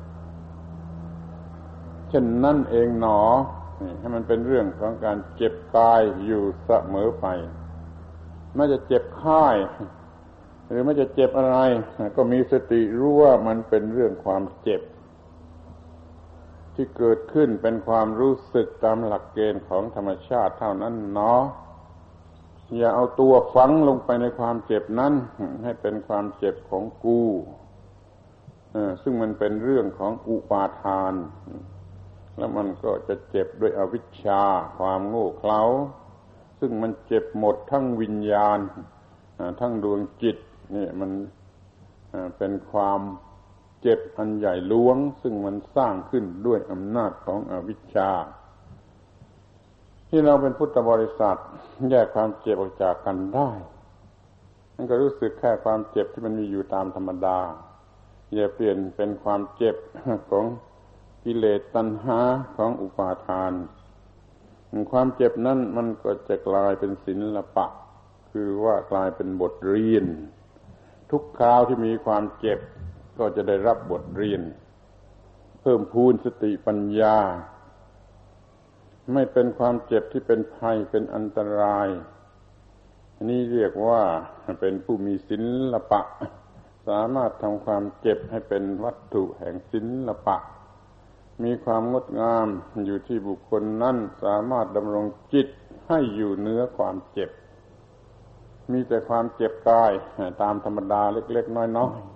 เช่นนั่นเองหนอให้มันเป็นเรื่องของการเจ็บกายอยู่เสมอไปไม่จะเจ็บไข้หรือไม่จะเจ็บอะไรก็มีสติรู้ว่ามันเป็นเรื่องความเจ็บที่เกิดขึ้นเป็นความรู้สึกตามหลักเกณฑ์ของธรรมชาติเท่านั้นเนาะอย่าเอาตัวฝังลงไปในความเจ็บนั้นให้เป็นความเจ็บของกูซึ่งมันเป็นเรื่องของอุปาทานแล้วมันก็จะเจ็บด้วยอวิชชาความโง่เขลาซึ่งมันเจ็บหมดทั้งวิญญาณทั้งดวงจิตนี่มันเป็นความเจ็บอันใหญ่หลวงซึ่งมันสร้างขึ้นด้วยอำนาจของอวิชชาที่เราเป็นพุทธบริษัทแยกความเจ็บออกจากกันได้มันก็รู้สึกแค่ความเจ็บที่มันมีอยู่ตามธรรมดาอย่าเปลี่ยนเป็นความเจ็บของกิเลสตัณหาของอุปาทานความเจ็บนั้นมันก็จะกลายเป็นศิลปะคือว่ากลายเป็นบทเรียนทุกคราวที่มีความเจ็บก็จะได้รับบทเรียนเพิ่มพูนสติปัญญาไม่เป็นความเจ็บที่เป็นภัยเป็นอันตรายอันนี้เรียกว่าเป็นผู้มีศิลปะสามารถทำความเจ็บให้เป็นวัตถุแห่งศิลปะมีความงดงามอยู่ที่บุคคลนั้นสามารถดำรงจิตให้อยู่เหนือความเจ็บมีแต่ความเจ็บกายตามธรรมดาเล็กๆน้อย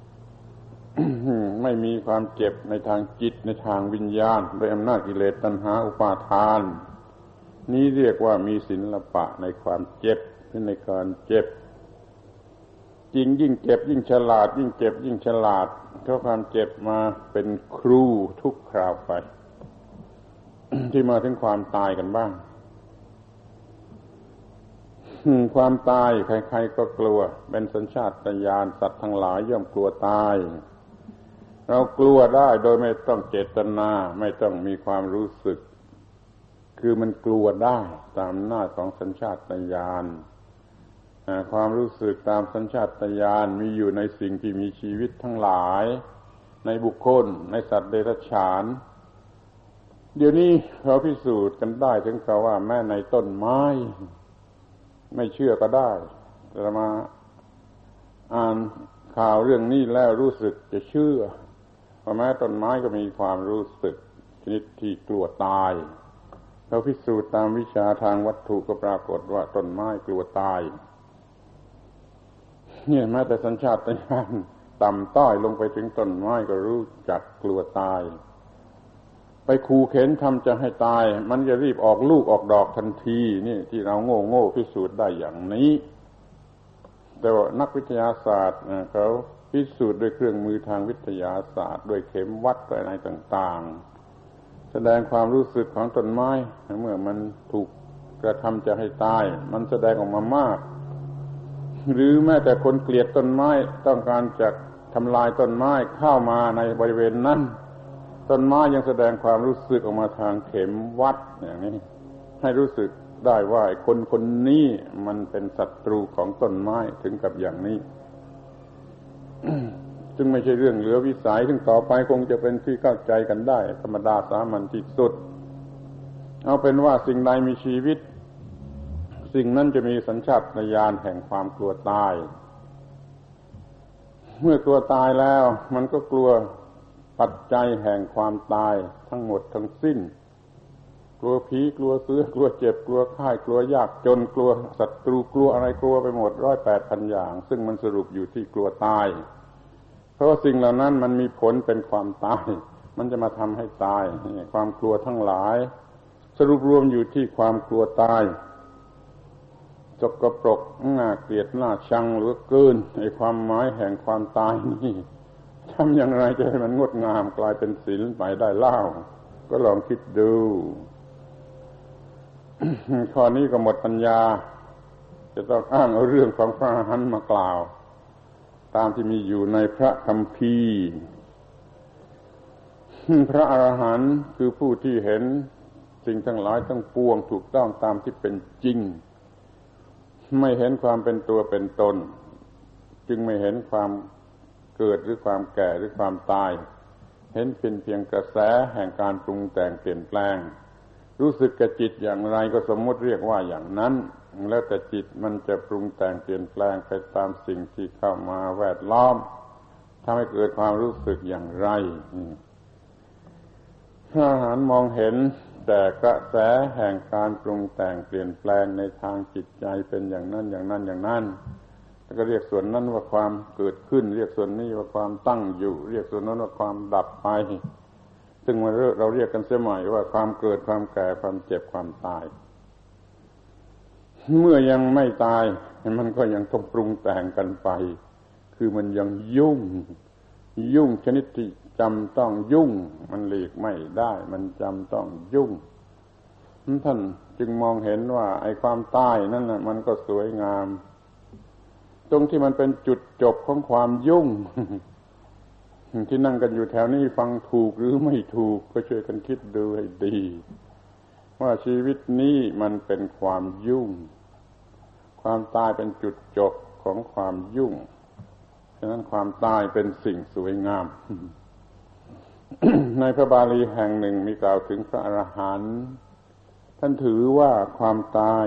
ๆ ไม่มีความเจ็บในทางจิตในทางวิญญาณโดยอำนาจกิเลสตัณหาอุปาทานนี้เรียกว่ามีศิลปะในความเจ็บในการเจ็บจริงยิ่งเจ็บยิ่งฉลาดยิ่งเจ็บยิ่งฉลาดเพราะความเจ็บมาเป็นครูทุกคราวไป ที่มาถึงความตายกันบ้างความตายใครๆก็กลัวเป็นสัญชาตญาณสัตว์ทั้งหลายย่อมกลัวตายเรากลัวได้โดยไม่ต้องเจตนาไม่ต้องมีความรู้สึกคือมันกลัวได้ตามอำนาจของสัญชาตญาณความรู้สึกตามสัญชาตญาณมีอยู่ในสิ่งที่มีชีวิตทั้งหลายในบุคคลในสัตว์เดรัจฉานเดี๋ยวนี้เราพิสูจน์กันได้ถึงกับว่าแม้ในต้นไม้ไม่เชื่อก็ได้แต่มาอ่านข่าวเรื่องนี้แล้วรู้สึกจะเชื่อว่าแม้ต้นไม้ก็มีความรู้สึกชนิดที่กลัวตายเราพิสูจน์ตามวิชาทางวัตถุก็ปรากฏว่าต้นไม้กลัวตายเนี่ยแม้แต่สัญชาตญาณต่ำต้อยลงไปถึงต้นไม้ก็รู้จักกลัวตายไปขู่เข็นทำจะให้ตายมันจะรีบออกลูกออกดอกทันทีนี่ที่เราโง่โง่พิสูจน์ได้อย่างนี้แต่ว่านักวิทยาศาสตร์เขาพิสูจน์ด้วยเครื่องมือทางวิทยาศาสตร์ด้วยเข็มวัดด้วยอะไรต่างๆแสดงความรู้สึกของต้นไม้เมื่อมันถูกกระทำจะให้ตายมันแสดงออกมามากหรือแม้แต่คนเกลียดต้นไม้ต้องการจะทำลายต้นไม้เข้ามาในบริเวณนั้นต้นไม้ยังแสดงความรู้สึกออกมาทางเข็มวัดอย่างนี้ให้รู้สึกได้ว่าคนคนนี้มันเป็นศัตรูของต้นไม้ถึงกับอย่างนี้ ซึ่งไม่ใช่เรื่องเหลือวิสัยซึ่งต่อไปคงจะเป็นที่เข้าใจกันได้ธรรมดาสามัญที่สุดเอาเป็นว่าสิ่งใดมีชีวิตสิ่งนั้นจะมีสัญชาตญาณแห่งความกลัวตายเมื่อกลัวตายแล้วมันก็กลัวปัจจัยแห่งความตายทั้งหมดทั้งสิ้นกลัวผีกลัวเสือกลัวเจ็บกลัวไข้กลัวยากจนกลัวศัตรูกลัวอะไรกลัวไปหมดร้อยแปดพันอย่างซึ่งมันสรุปอยู่ที่กลัวตายเพราะว่าสิ่งเหล่านั้นมันมีผลเป็นความตายมันจะมาทำให้ตายความกลัวทั้งหลายสรุปรวมอยู่ที่ความกลัวตายสกปรกน่าเกลียดน่าชังเหลือเกินไอ้ความหมายแห่งความตายนี่ทำอย่างไรจะให้มันงดงามกลายเป็นศีลไปได้เล่าก็ลองคิดดู ข้อนี้ก็หมดปัญญาจะต้องอ้างเอาเรื่องของพระอรหันต์มากล่าวตามที่มีอยู่ในพระคัมภีร์พระอรหันต์คือผู้ที่เห็นสิ่งทั้งหลายทั้งปวงถูกต้องตามที่เป็นจริงไม่เห็นความเป็นตัวเป็นตนจึงไม่เห็นความเกิดหรือความแก่หรือความตายเห็นเป็นเพียงกระแสแห่งการปรุงแต่งเปลี่ยนแปลงรู้สึกกับจิตอย่างไรก็สมมติเรียกว่าอย่างนั้นแล้วแต่จิตมันจะปรุงแต่งเปลี่ยนแปลงไปตามสิ่งที่เข้ามาแวดล้อมทำให้เกิดความรู้สึกอย่างไรพระอรหันต์มองเห็นแต่กระแสแห่งการปรุงแต่งเปลี่ยนแปลงในทางจิตใจเป็นอย่างนั้นอย่างนั้นอย่างนั้นแล้วก็เรียกส่วนนั้นว่าความเกิดขึ้นเรียกส่วนนี้ว่าความตั้งอยู่เรียกส่วนนั้นว่าความดับไปซึ่งเราเรียกกันเสียใหม่ว่าความเกิดความแก่ความเจ็บความตายเมื่อยังไม่ตายมันก็ยังต้องปรุงแต่งกันไปคือมันยังยุ่งยุ่งชนิดที่จำต้องยุ่งมันหลีกไม่ได้มันจำต้องยุ่งท่านจึงมองเห็นว่าไอ้ความตายนั่นน่ะมันก็สวยงามตรงที่มันเป็นจุดจบของความยุ่งที่นั่งกันอยู่แถวนี้ฟังถูกหรือไม่ถูกก็ช่วยกันคิดดูให้ดีว่าชีวิตนี้มันเป็นความยุ่งความตายเป็นจุดจบของความยุ่งฉะนั้นความตายเป็นสิ่งสวยงาม ในพระบาลีแห่งหนึ่งมีกล่าวถึงพระอรหันต์ท่านถือว่าความตาย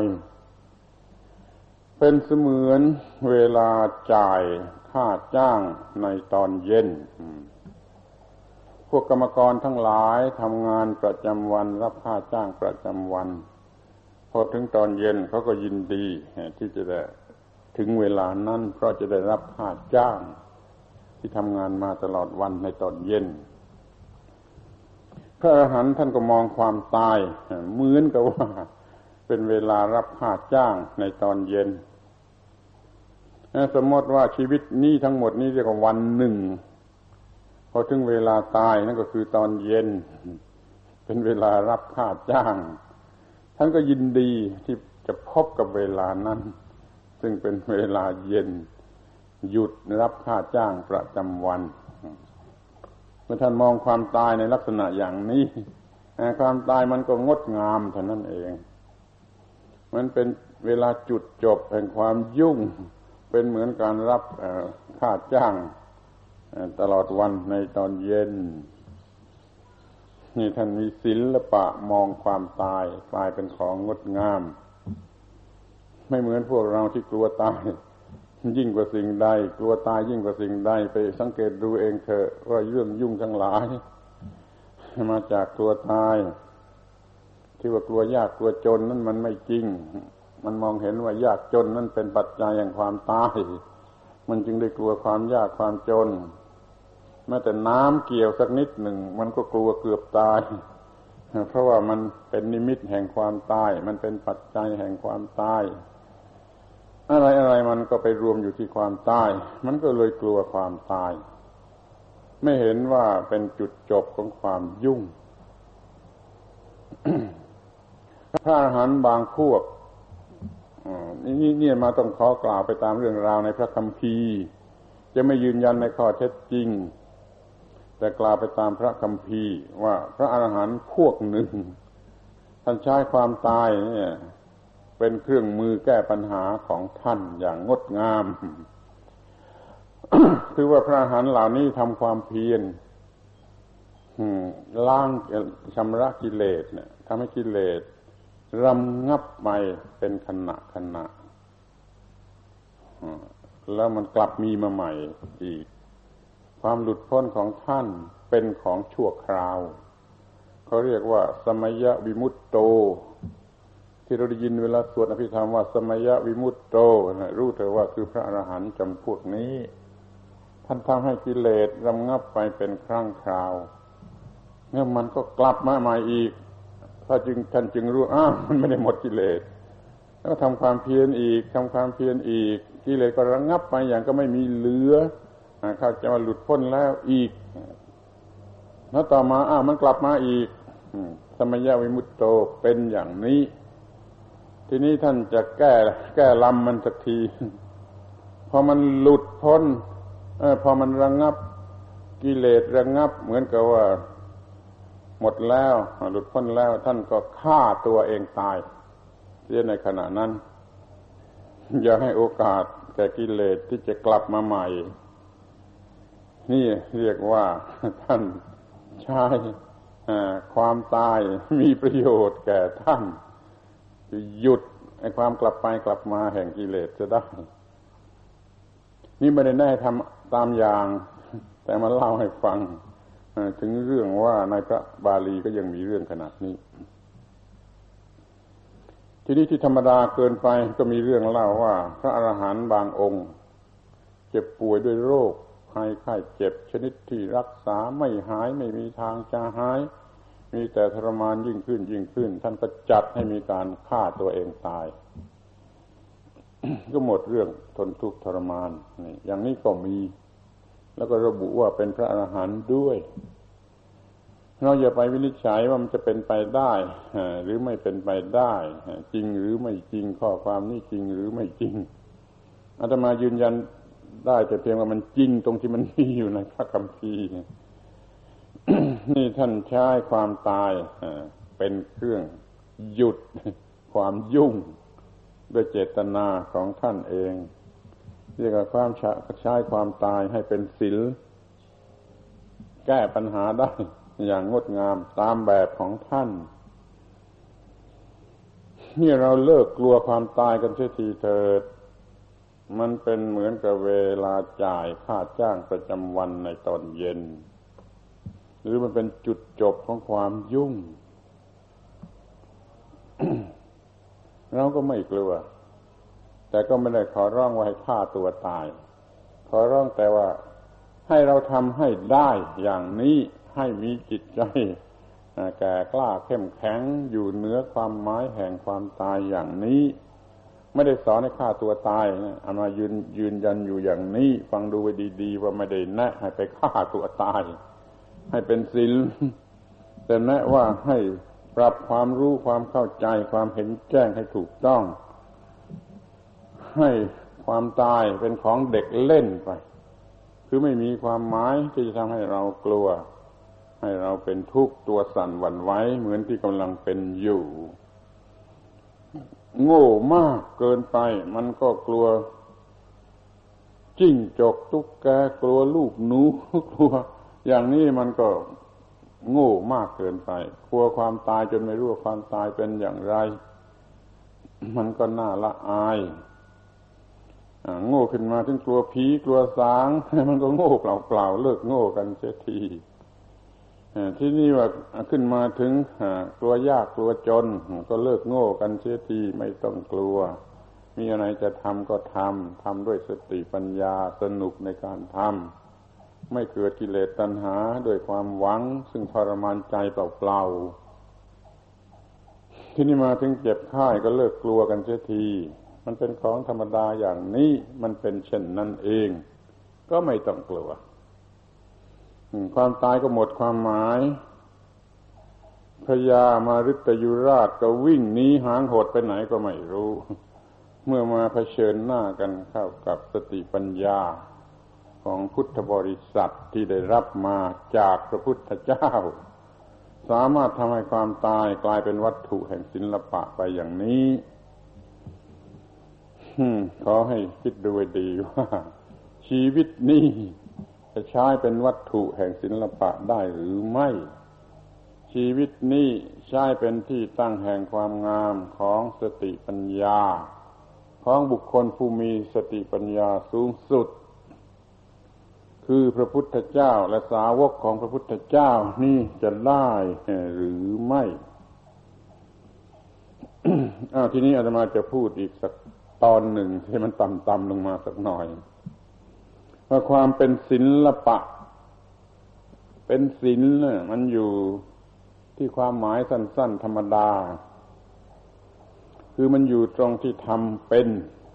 เป็นเสมือนเวลาจ่ายค่าจ้างในตอนเย็นพวกกรรมกรทั้งหลายทำงานประจำวันรับค่าจ้างประจำวันพอถึงตอนเย็นเขาก็ยินดีที่จะได้ถึงเวลานั้นเพราะจะได้รับค่าจ้างที่ทำงานมาตลอดวันในตอนเย็นพระอรหันต์ท่านก็มองความตายเหมือนกับว่าเป็นเวลารับค่าจ้างในตอนเย็นสมมติว่าชีวิตนี้ทั้งหมดนี้เรียกว่าวันหนึ่งพอถึงเวลาตายนั่นก็คือตอนเย็นเป็นเวลารับค่าจ้างท่านก็ยินดีที่จะพบกับเวลานั้นซึ่งเป็นเวลาเย็นหยุดรับค่าจ้างประจำวันเมื่อท่านมองความตายในลักษณะอย่างนี้ความตายมันก็งดงามเท่านั้นเองมันเป็นเวลาจุดจบแห่งความยุ่งเป็นเหมือนการรับค่าจ้างตลอดวันในตอนเย็นนี่ท่านมีศิลปะมองความตายกลายเป็นของงดงามไม่เหมือนพวกเราที่กลัวตายยิ่งกว่าสิ่งใดกลัวตายยิ่งกว่าสิ่งใดไปสังเกตดูเองเถอะว่าเรื่องยุ่งทั้งหลายมาจากกลัวตายที่ว่ากลัวยากกลัวจนนั่นมันไม่จริงมันมองเห็นว่ายากจนนั่นเป็นปัจจัยแห่งความตายมันจึงได้กลัวความยากความจนแม้แต่น้ำเกี่ยวสักนิดหนึ่งมันก็กลัวเกือบตายเพราะว่ามันเป็นนิมิตแห่งความตายมันเป็นปัจจัยแห่งความตายอะไรอะไรมันก็ไปรวมอยู่ที่ความตายมันก็เลยกลัวความตายไม่เห็นว่าเป็นจุดจบของความยุ่ง พระอรหันต์บางพวกนี่นี่มาต้องขอกล่าวไปตามเรื่องราวในพระคัมภีร์จะไม่ยืนยันในข้อเท็จจริงแต่กล่าวไปตามพระคัมภีร์ว่าพระอรหันต์พวกหนึ่งท่านใช้ความตายเนี่ยเป็นเครื่องมือแก้ปัญหาของท่านอย่างงดงาม คือว่าพระอรหันต์เหล่านี้ทำความเพียรล้างชำระกิเลสเนี่ยทำให้กิเลสรำงับไปเป็นขณะขณะแล้วมันกลับมีมาใหม่อีกความหลุดพ้นของท่านเป็นของชั่วคราวเขาเรียกว่าสมยวิมุตโตที่เราได้ยินเวลาสวดอภิธรรมว่าสมยวิมุตโตนะรู้เถอะว่าคือพระอรหันต์จำพวกนี้ท่านทำให้กิเลสรำงับไปเป็นครั้งคราวเนี่ยมันก็กลับมาใหม่อีกถ้าจึงท่านจึงรู้อ้าวมันไม่ได้หมดกิเลสแล้วก็ทำความเพียรอีกทำความเพียรอีกกิเลสก็ระงับไปอย่างก็ไม่มีเหลือเขาจะมาหลุดพ้นแล้วอีกแล้วต่อมาอ้าวมันกลับมาอีกสมยวิมุตโตเป็นอย่างนี้ทีนี้ท่านจะแก้แก้ลำมันสักทีพอมันหลุดพ้นเออพอมันระงับกิเลสระงับเหมือนกับว่าหมดแล้วหลุดพ้นแล้วท่านก็ฆ่าตัวเองตายเสียในขณะนั้นอย่าให้โอกาสแก่กิเลสที่จะกลับมาใหม่นี่เรียกว่าท่านใช้ความตายมีประโยชน์แก่ท่านหยุดไอ้ความกลับไปกลับมาแห่งกิเลสจะได้นี่ไม่ได้แน่ทำตามอย่างแต่มาเล่าให้ฟังถึงเรื่องว่าในพระบาลีก็ยังมีเรื่องขนาดนี้ทีนี้ที่ธรรมดาเกินไปก็มีเรื่องเล่าว่าพระอรหันต์บางองค์เจ็บป่วยด้วยโรคภัยไข้เจ็บชนิดที่รักษาไม่หายไม่มีทางจะหายมีแต่ทรมานยิ่งขึ้นยิ่งขึ้นท่านก็จัดให้มีการฆ่าตัวเองตาย ก็หมดเรื่องทนทุกข์ทรมานนี่อย่างนี้ก็มีแล้วก็ระบุว่าเป็นพระอรหันต์ด้วยเราอย่าไปวินิจฉัยว่ามันจะเป็นไปได้หรือไม่เป็นไปได้จริงหรือไม่จริงข้อความนี้จริงหรือไม่จริงอาตมายืนยันได้แต่เพียงว่ามันจริงตรงที่มันมีอยู่ในพระคัมภีร์ นี่ท่านใช้ความตายเป็นเครื่องหยุดความยุ่งโดยเจตนาของท่านเองเรียกว่าความใช้ความตายให้เป็นศิลป์แก้ปัญหาได้อย่างงดงามตามแบบของท่านนี่เราเลิกกลัวความตายกันเสียทีเถิดมันเป็นเหมือนกับเวลาจ่ายค่าจ้างประจำวันในตอนเย็นหรือมันเป็นจุดจบของความยุ่ง เราก็ไม่กลัวแต่ก็ไม่ได้ขอร้องว่าให้ฆ่าตัวตายขอร้องแต่ว่าให้เราทำให้ได้อย่างนี้ให้มีจิตใจแก่กล้าเข้มแข็งอยู่เหนือความหมายแห่งความตายอย่างนี้ไม่ได้สอนให้ฆ่าตัวตายนะเอามายืนยืนยันอยู่อย่างนี้ฟังดูไว้ดีๆว่าไม่ได้แนะให้ไปฆ่าตัวตายให้เป็นศีลแต่แนะว่าให้ปรับความรู้ความเข้าใจความเห็นแจ้งให้ถูกต้องให้ความตายเป็นของเด็กเล่นไปคือไม่มีความหมายที่จะทำให้เรากลัวให้เราเป็นทุกข์ตัวสั่นหวั่นไหวเหมือนที่กำลังเป็นอยู่โง่มากเกินไปมันก็กลัวจิ้งจกตุ๊กแกกลัวลูกหนูกลัวอย่างนี้มันก็โง่มากเกินไปกลัวความตายจนไม่รู้ว่าความตายเป็นอย่างไรมันก็น่าละอายโง่ขึ้นมาถึงกลัวผีกลัวสางมันก็โง่เปล่าๆเลิกโง่กันเสียทีที่นี่ว่าขึ้นมาถึงกลัวยากกลัวจนก็เลิกโง่กันเสียทีไม่ต้องกลัวมีอะไรจะทำก็ทำทำด้วยสติปัญญาสนุกในการทำไม่เกิดกิเลสตัณหาด้วยความหวังซึ่งทรมานใจเปล่าๆที่นี่มาถึงเจ็บไข้ก็เลิกกลัวกันเสียทีมันเป็นของธรรมดาอย่างนี้มันเป็นเช่นนั้นเองก็ไม่ต้องกลัวความตายก็หมดความหมายพญามาริตยุราชก็วิ่งหนีหางโหดไปไหนก็ไม่รู้เมื่อมาเผชิญหน้ากันเข้ากับสติปัญญาของพุทธบริษัทที่ได้รับมาจากพระพุทธเจ้าสามารถทำให้ความตายกลายเป็นวัตถุแห่งศิลปะไปอย่างนี้ขอให้คิดดูให้ดีว่าชีวิตนี้จะใช้เป็นวัตถุแห่งศิลปะได้หรือไม่ชีวิตนี้ใช้เป็นที่ตั้งแห่งความงามของสติปัญญาของบุคคลผู้มีสติปัญญาสูงสุดคือพระพุทธเจ้าและสาวกของพระพุทธเจ้านี่จะได้หรือไม่ อ้าวทีนี้อาตมาจะพูดอีกสักตอนหนึ่งที่มันต่ำๆลงมาสักหน่อยว่าความเป็นศิลปะเป็นศิลป์เนี่ยมันอยู่ที่ความหมายสั้นๆธรรมดาคือมันอยู่ตรงที่ทำเป็น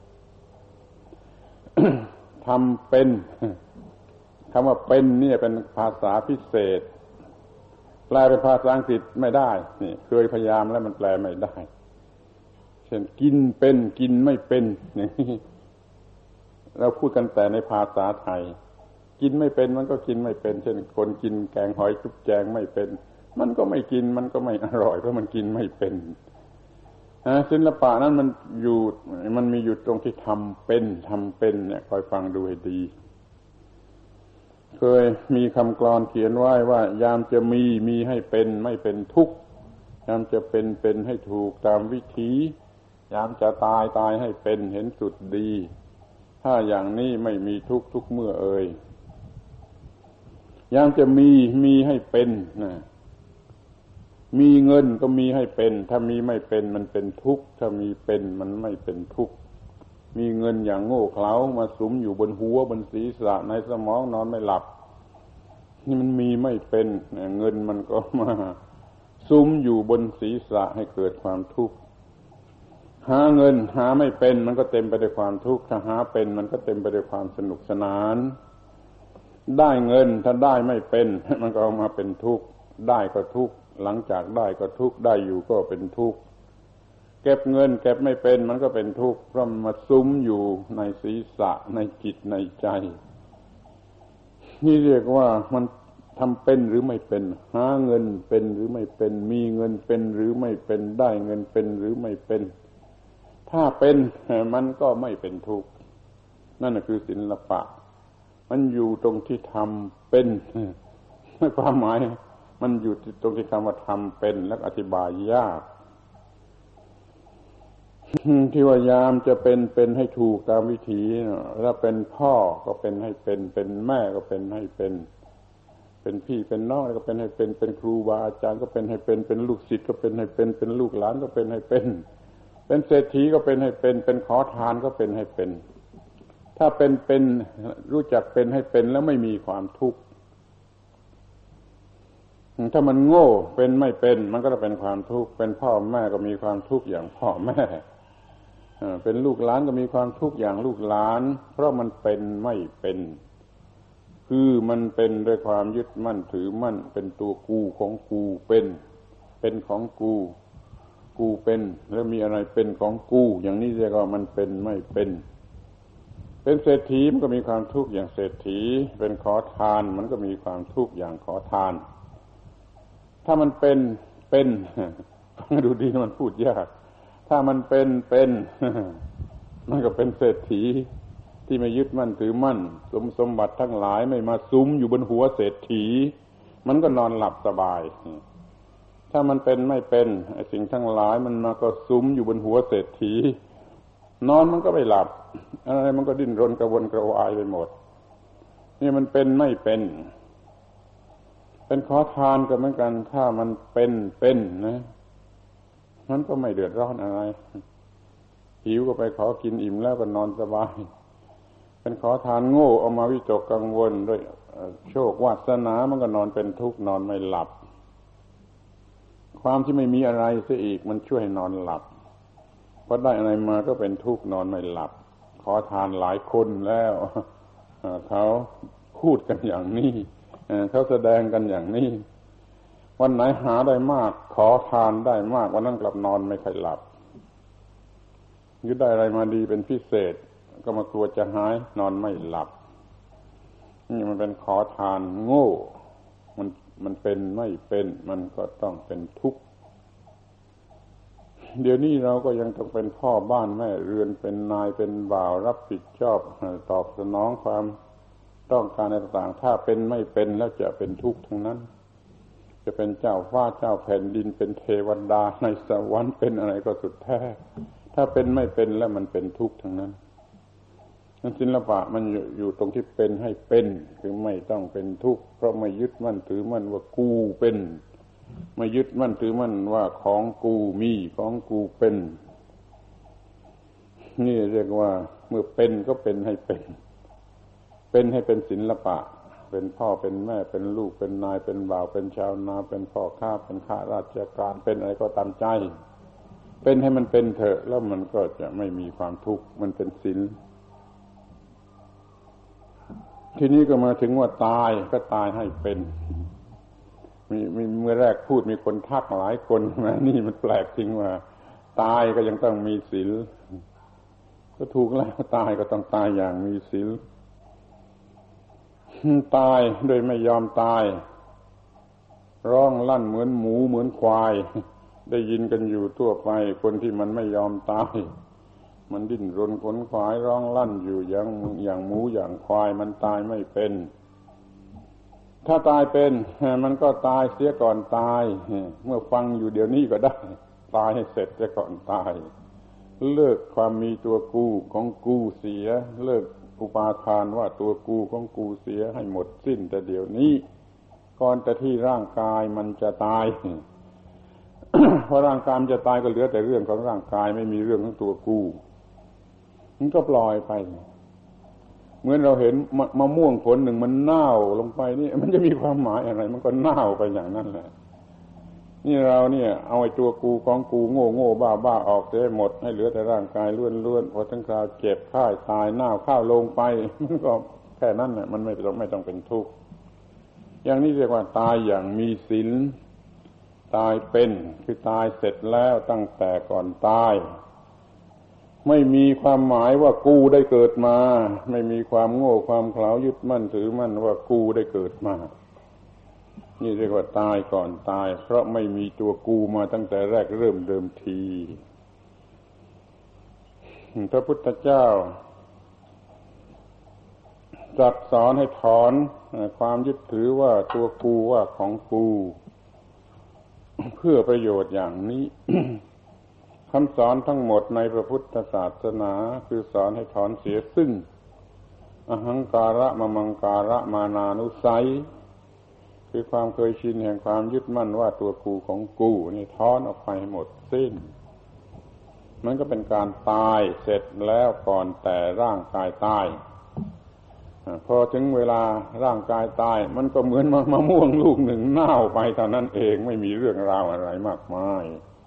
ทำเป็นคำว่าเป็นนี่เป็นภาษาพิเศษแปลเป็นภาษาอังกฤษไม่ได้นี่เคยพยายามแล้วมันแปลไม่ได้เช่นกินเป็นกินไม่เป็นอย่างนี้เราพูดกันแต่ในภาษาไทยกินไม่เป็นมันก็กินไม่เป็นเช่นคนกินแกงหอยจุ๊บแจงไม่เป็นมันก็ไม่กินมันก็ไม่อร่อยเพราะมันกินไม่เป็นศิลปะนั้นมันอยู่มันมีอยู่ตรงที่ทำเป็นทำเป็นเนี่ยคอยฟังดูให้ดีเคยมีคำกลอนเขียนไว้ว่ายามจะมีมีให้เป็นไม่เป็นทุกข์ยามจะเป็นเป็นให้ถูกตามวิถียามจะตายตายให้เป็นเห็นสุดดีถ้าอย่างนี้ไม่มีทุกข์ทุกเมื่อเอ่ยยามจะมีมีให้เป็นนะมีเงินก็มีให้เป็นถ้ามีไม่เป็นมันเป็นทุกข์ถ้ามีเป็นมันไม่เป็นทุกข์มีเงินอย่างโง่เขลามาสุมอยู่บนหัวบนศีรษะในสมองนอนไม่หลับนี่มันมีไม่เป็นเงินมันก็มาสุมอยู่บนศีรษะให้เกิดความทุกข์หาเงินหาไม่เป็นมันก็เต็มไปด้วยความทุกข์ถ้าหาเป็นมันก็เต็มไปด้วยความสนุกสนานได้เงินถ้าได้ไม่เป็นมันก็เอามาเป็นทุกข์ได้ก็ทุกข์หลังจากได้ก็ทุกข์ได้อยู่ก็เป็นทุกข์เก็บเงินเก็บไม่เป็นมันก็เป็นทุกข์เพราะมันมาซุ้มอยู่ในศีรษะในจิตในใจนี่เรียกว่ามันทำเป็นหรือไม่เป็นหาเงินเป็นหรือไม่เป็นมีเงินเป็นหรือไม่เป็นได้เงินเป็นหรือไม่เป็นถ้าเป็นมันก็ไม่เป็นทุกข์นั่นคือศิลปะมันอยู่ตรงที่ทำเป็นความหมายมันอยู่ตรงที่คำว่าทำเป็นและอธิบายยากที่ว่ายามจะเป็นเป็นให้ถูกตามวิถีแล้วเป็นพ่อก็เป็นให้เป็นเป็นแม่ก็เป็นให้เป็นเป็นพี่เป็นน้องก็เป็นให้เป็นเป็นครูบาอาจารย์ก็เป็นให้เป็นเป็นลูกศิษย์ก็เป็นให้เป็นเป็นลูกหลานก็เป็นให้เป็นเป็นเศรษฐีก็เป็นให้เป็นเป็นขอทานก็เป็นให้เป็นถ้าเป็นเป็นรู้จักเป็นให้เป็นแล้วไม่มีความทุกข์ถ้ามันโง่เป็นไม่เป็นมันก็จะเป็นความทุกข์เป็นพ่อแม่ก็มีความทุกข์อย่างพ่อแม่เป็นลูกหลานก็มีความทุกข์อย่างลูกหลานเพราะมันเป็นไม่เป็นคือมันเป็นด้วยความยึดมั่นถือมั่นเป็นตัวกูของกูเป็นเป็นของกูกกูเป็นแล้วมีอะไรเป็นของกูอย่างนี้เรียกว่ามันเป็นไม่เป็นเป็นเศรษฐีมันก็มีความทุกข์อย่างเศรษฐีเป็นขอทานมันก็มีความทุกข์อย่างขอทานถ้ามันเป็นเป็นฟังดูดีมันพูดยากถ้ามันเป็นเป็นมันก็เป็นเศรษฐีที่ไม่ยึดมั่นถือมั่นสมสมบัติทั้งหลายไม่มาซุ้มอยู่บนหัวเศรษฐีมันก็นอนหลับสบายถ้ามันเป็นไม่เป็นไอ้สิ่งทั้งหลายมันมาก็ซุ้มอยู่บนหัวเศรษฐีนอนมันก็ไม่หลับอะไรมันก็ดิ้นรนกระวนกระวายไปหมดนี่มันเป็นไม่เป็นเป็นขอทานก็เหมือนกันถ้ามันเป็นเป็นนะมันก็ไม่เดือดร้อนอะไรหิวก็ไปขอกินอิ่มแล้วก็นอนสบายเป็นขอทานโง่เอามาวิตกกังวลด้วยโชควาสนามันก็นอนเป็นทุกข์นอนไม่หลับความที่ไม่มีอะไรเสียอีกมันช่วยให้นอนหลับพอได้อะไรมาก็เป็นทุกข์นอนไม่หลับขอทานหลายคนแล้วเขาพูดกันอย่างนี้เขาแสดงกันอย่างนี้วันไหนหาได้มากขอทานได้มากวันนั้นกลับนอนไม่ค่อยหลับยึดได้อะไรมาดีเป็นพิเศษก็มากลัวจะหายนอนไม่หลับนี่มันเป็นขอทานโง่มันมันเป็นไม่เป็นมันก็ต้องเป็นทุกข์เดี๋ยวนี้เราก็ยังต้องเป็นพ่อบ้านแม่เรือนเป็นนายเป็นบ่าวรับผิดชอบตอบสนองความต้องการในต่างๆถ้าเป็นไม่เป็นแล้วจะเป็นทุกข์ทั้งนั้นจะเป็นเจ้าฟ้าเจ้าแผ่นดินเป็นเทวดาในสวรรค์เป็นอะไรก็สุดแท้ถ้าเป็นไม่เป็นแล้วมันเป็นทุกข์ทั้งนั้นนั้นศิลปะมันอยู่ตรงที่เป็นให้เป็นคือไม่ต้องเป็นทุกข์เพราะไม่ยึดมั่นถือมั่นว่ากูเป็นไม่ยึดมั่นถือมั่นว่าของกูมีของกูเป็นนี่เรียกว่าเมื่อเป็นก็เป็นให้เป็นเป็นให้เป็นศิลปะเป็นพ่อเป็นแม่เป็นลูกเป็นนายเป็นบ่าวเป็นชาวนาเป็นพ่อค้าเป็นข้าราชการเป็นอะไรก็ตามใจเป็นให้มันเป็นเถอะแล้วมันก็จะไม่มีความทุกข์มันเป็นศีลทีนี้ก็มาถึงว่าตายก็ตายให้เป็นมีมีเมื่อแรกพูดมีคนทักหลายคนนะนี่มันแปลกจริงว่าตายก็ยังต้องมีศีลก็ถูกแล้วตายก็ต้องตายอย่างมีศีลตายโดยไม่ยอมตายร้องลั่นเหมือนหมูเหมือนควายได้ยินกันอยู่ทั่วไปคนที่มันไม่ยอมตายมันดิ้นรนขนขวายร้องลั่นอยู่อย่างอย่างหมูอย่างควายมันตายไม่เป็นถ้าตายเป็นมันก็ตายเสียก่อนตายเมื่อฟังอยู่เดี๋ยวนี้ก็ได้ตายให้เสร็จเสียก่อนตายเลิกความมีตัวกูของกูเสียเลิกอุปาทานว่าตัวกูของกูเสียให้หมดสิ้นแต่เดี๋ยวนี้ก่อนแต่ที่ร่างกายมันจะตาย พอร่างกายมันจะตายก็เหลือแต่เรื่องของร่างกายไม่มีเรื่องของตัวกูมันก็ปล่อยไปเหมือนเราเห็นมะ, มะม่วงผลหนึ่งมันเน่าลงไปนี่มันจะมีความหมายอะไรมันก็เน่าไปอย่างนั้นแหละนี่เราเนี่ยเอาไอ้ตัวกูของกูโง่โง่บ้าบ้าออกได้หมดให้เหลือแต่ร่างกายล้วนๆพอทั้งคราวเจ็บไข้ตายเน่าข้าวลงไปมันก็แค่นั้นแหละมันไม่ต้องไม่ต้องเป็นทุกข์อย่างนี้เรียกว่าตายอย่างมีศีลตายเป็นคือตายเสร็จแล้วตั้งแต่ก่อนตายไม่มีความหมายว่ากูได้เกิดมาไม่มีความโง่ความเขลายึดมั่นถือมั่นว่ากูได้เกิดมานี่เรียกว่าตายก่อนตายเพราะไม่มีตัวกูมาตั้งแต่แรกเริ่มเดิมทีพระพุทธเจ้าตรัสสอนให้ถอนความยึดถือว่าตัวกูว่าของกูเพื่อประโยชน์อย่างนี้ คำสอนทั้งหมดในพระพุทธศาสนาคือสอนให้ถอนเสียซึ่งอหังการะมมังการะมานานุสัยคือความเคยชินแห่งความยึดมั่นว่าตัวกูของกูนี่ถอนออกไปให้หมดสิ้นมันก็เป็นการตายเสร็จแล้วก่อนแต่ร่างกายตายพอถึงเวลาร่างกายตายมันก็เหมือนมะม่วงลูกหนึ่งเน่าไปเท่านั้นเองไม่มีเรื่องราวอะไรมากมาย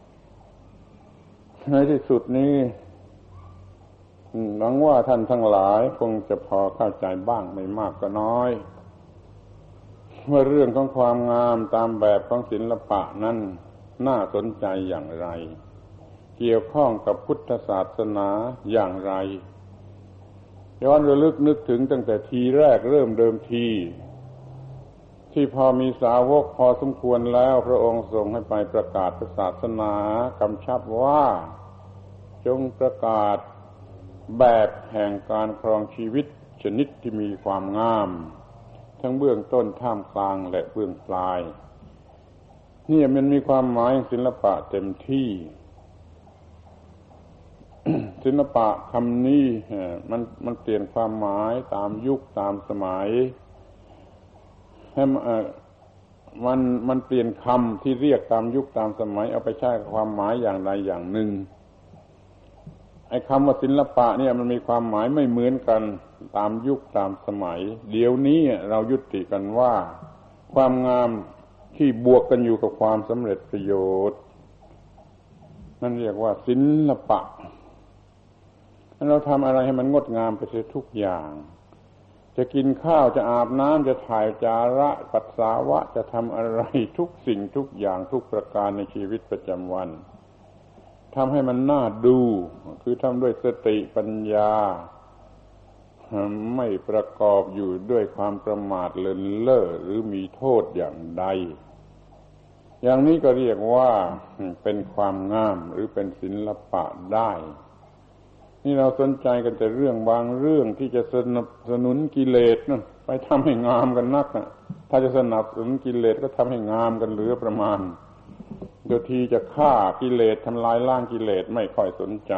ในที่สุดนี้หวังว่าท่านทั้งหลายคงจะพอเข้าใจบ้างไม่มากก็น้อยว่าเรื่องของความงามตามแบบของศิลปะนั้นน่าสนใจอย่างไรเกี่ยวข้องกับพุทธศาสนาอย่างไรย้อนระลึกนึกถึงตั้งแต่ทีแรกเริ่มเดิมทีที่พอมีสาวกพอสมควรแล้วพระองค์ทรงให้ไปประกาศศาสนากำชับว่าจงประกาศแบบแห่งการครองชีวิตชนิดที่มีความงามทั้งเบื้องต้นท่ามกลางและเบื้องปลายนี่มันมีความหมายศิลปะเต็มที่ ศิลปะคำนี้มันมันเปลี่ยนความหมายตามยุคตามสมัยให้มันมันเปลี่ยนคำที่เรียกตามยุคตามสมัยเอาไปใช้กับความหมายอย่างใดอย่างหนึ่งไอ้คำว่าศิลปะเนี่ยมันมีความหมายไม่เหมือนกันตามยุคตามสมัยเดี๋ยวนี้เรายุติกันว่าความงามที่บวกกันอยู่กับความสำเร็จประโยชน์นั่นเรียกว่าศิลปะเราทำอะไรให้มันงดงามไปเสียทุกอย่างจะกินข้าวจะอาบน้ำจะถ่ายจาระปัสสาวะจะทำอะไรทุกสิ่งทุกอย่างทุกประการในชีวิตประจำวันทำให้มันน่าดูคือทำด้วยสติปัญญาไม่ประกอบอยู่ด้วยความประมาทเลินเล่อหรือมีโทษอย่างใดอย่างนี้ก็เรียกว่าเป็นความงามหรือเป็นศิลปะได้นี่เราสนใจกันแต่เรื่องบางเรื่องที่จะสนับสนุนกิเลสนะไปทำให้งามกันนักนะถ้าจะสนับสนุนกิเลสก็ทำให้งามกันเหลือประมาณโดยที่จะฆ่ากิเลสทำลายล้างกิเลสไม่ค่อยสนใจ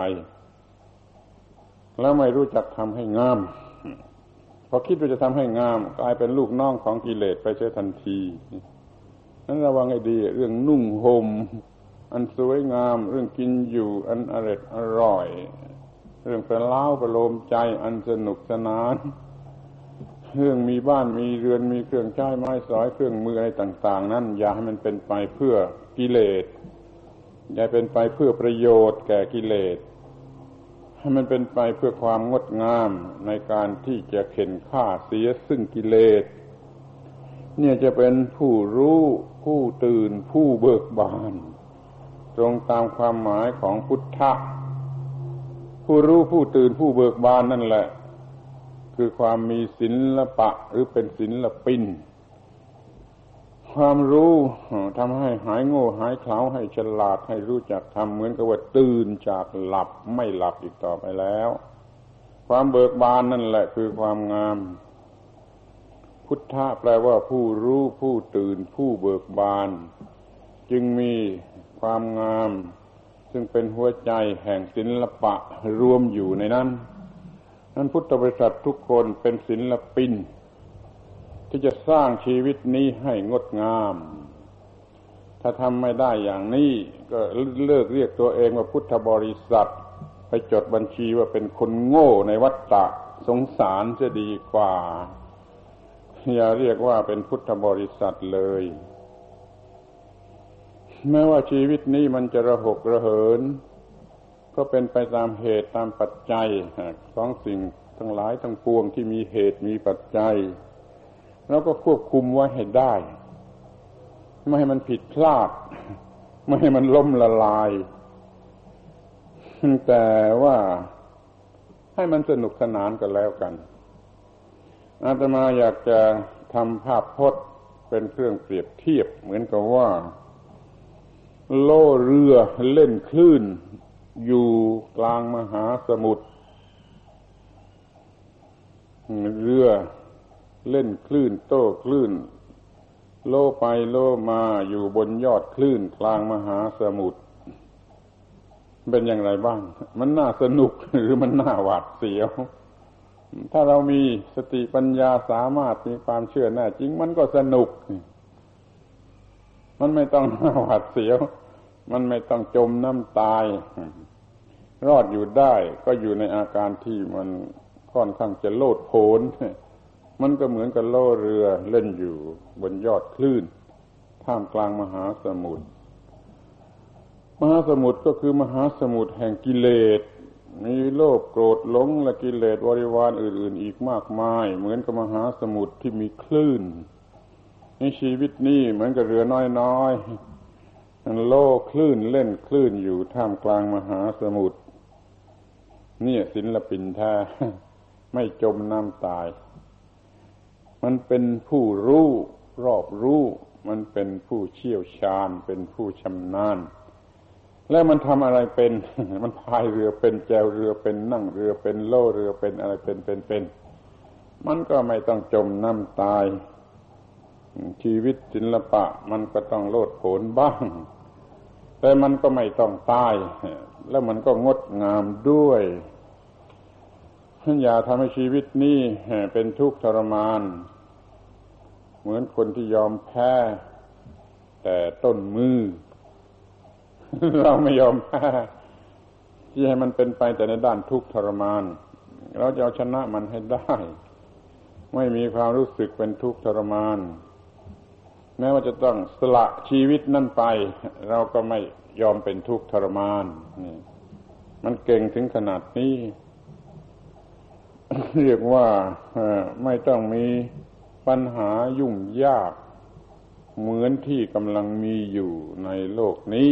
แล้วไม่รู้จักทำให้งามพอคิดว่าจะทำให้งามกลายเป็นลูกน้องของกิเลสไปเสียทันทีนั้นระวังให้ดีเรื่องนุ่งห่มอันสวยงามเรื่องกินอยู่อันอร่อยอร่อยเรื่องประเล้าประโลมใจอันสนุกสนานเรื่องมีบ้านมีเรือนมีเครื่องใช้ไม้สอยเครื่องมืออะไรต่างๆนั้นอย่าให้มันเป็นไปเพื่อกิเลสอย่าเป็นไปเพื่อประโยชน์แก่กิเลสให้มันเป็นไปเพื่อความงดงามในการที่จะเข็นฆ่าเสียซึ่งกิเลสเนี่ยจะเป็นผู้รู้ผู้ตื่นผู้เบิกบานตรงตามความหมายของพุทธะผู้รู้ผู้ตื่นผู้เบิกบานนั่นแหละคือความมีศิลปะหรือเป็นศิลปินความรู้ทำให้หายโง่หายเขลาให้ฉลาดให้รู้จักทำเหมือนกับว่าตื่นจากหลับไม่หลับอีกต่อไปแล้วความเบิกบานนั่นแหละคือความงามพุทธะแปลว่าผู้รู้ผู้ตื่นผู้เบิกบานจึงมีความงามซึ่งเป็นหัวใจแห่งศิลปะรวมอยู่ในนั้นนั้นพุทธบริษัททุกคนเป็นศิลปินที่จะสร้างชีวิตนี้ให้งดงามถ้าทำไม่ได้อย่างนี้ก็เลิกเรียกตัวเองว่าพุทธบริษัทไปจดบัญชีว่าเป็นคนโง่ในวัฏฏะสงสารจะดีกว่าอย่าเรียกว่าเป็นพุทธบริษัทเลยแม้ว่าชีวิตนี้มันจะระหกระเหินก็เป็นไปตามเหตุตามปัจจัยของสิ่งทั้งหลายทั้งปวงที่มีเหตุมีปัจจัยแล้วก็ควบคุมไว้ให้ได้ไม่ให้มันผิดพลาดไม่ให้มันล้มละลายแต่ว่าให้มันสนุกสนานกันแล้วกันอาตมาอยากจะทำภาพพจน์เป็นเครื่องเปรียบเทียบเหมือนกับว่าโล่เรือเล่นคลื่นอยู่กลางมหาสมุทรเรือเล่นคลื่นโต้คลื่นโล่ไปโล่มาอยู่บนยอดคลื่นกลางมหาสมุทรเป็นอย่างไรบ้างมันน่าสนุกหรือมันน่าหวาดเสียวถ้าเรามีสติปัญญาสามารถมีความเชื่อแน่จริงมันก็สนุกมันไม่ต้องน่าหวาดเสียวมันไม่ต้องจมน้ำตายรอดอยู่ได้ก็อยู่ในอาการที่มันค่อนข้างจะโลดโผนมันก็เหมือนกับโล่เรือเล่นอยู่บนยอดคลื่นท่ามกลางมหาสมุทรมหาสมุทรก็คือมหาสมุทรแห่งกิเลสมีโลภโกรธหลงและกิเลสบริวารอื่นๆอีกมากมายเหมือนกับมหาสมุทรที่มีคลื่นในชีวิตนี้เหมือนกับเรือน้อยๆโล่คลื่นเล่นคลื่นอยู่ท่ามกลางมหาสมุทรนี่ศิลปินแท้ไม่จมน้ำตายมันเป็นผู้รู้รอบรู้มันเป็นผู้เชี่ยวชาญเป็นผู้ชำนาญแล้วมันทำอะไรเป็น มันพายเรือเป็นแจวเรือเป็นนั่งเรือเป็นโล่เรือเป็นอะไรเป็นเป็นเป็นมันก็ไม่ต้องจมน้ำตายชีวิตศิลปะมันก็ต้องโลดโผนบ้างแต่มันก็ไม่ต้องตายแล้วมันก็งดงามด้วยอย่าทำให้ชีวิตนี้เป็นทุกข์ทรมานเหมือนคนที่ยอมแพ้แต่ต้นมือ เราไม่ยอมแพ้ที่ให้มันเป็นไปแต่ในด้านทุกข์ทรมานเราจะเอาชนะมันให้ได้ไม่มีความรู้สึกเป็นทุกข์ทรมานแม้ว่าจะต้องสละชีวิตนั่นไปเราก็ไม่ยอมเป็นทุกข์ทรมานนี่มันเก่งถึงขนาดนี้ เรียกว่าไม่ต้องมีปัญหายุ่งยากเหมือนที่กำลังมีอยู่ในโลกนี้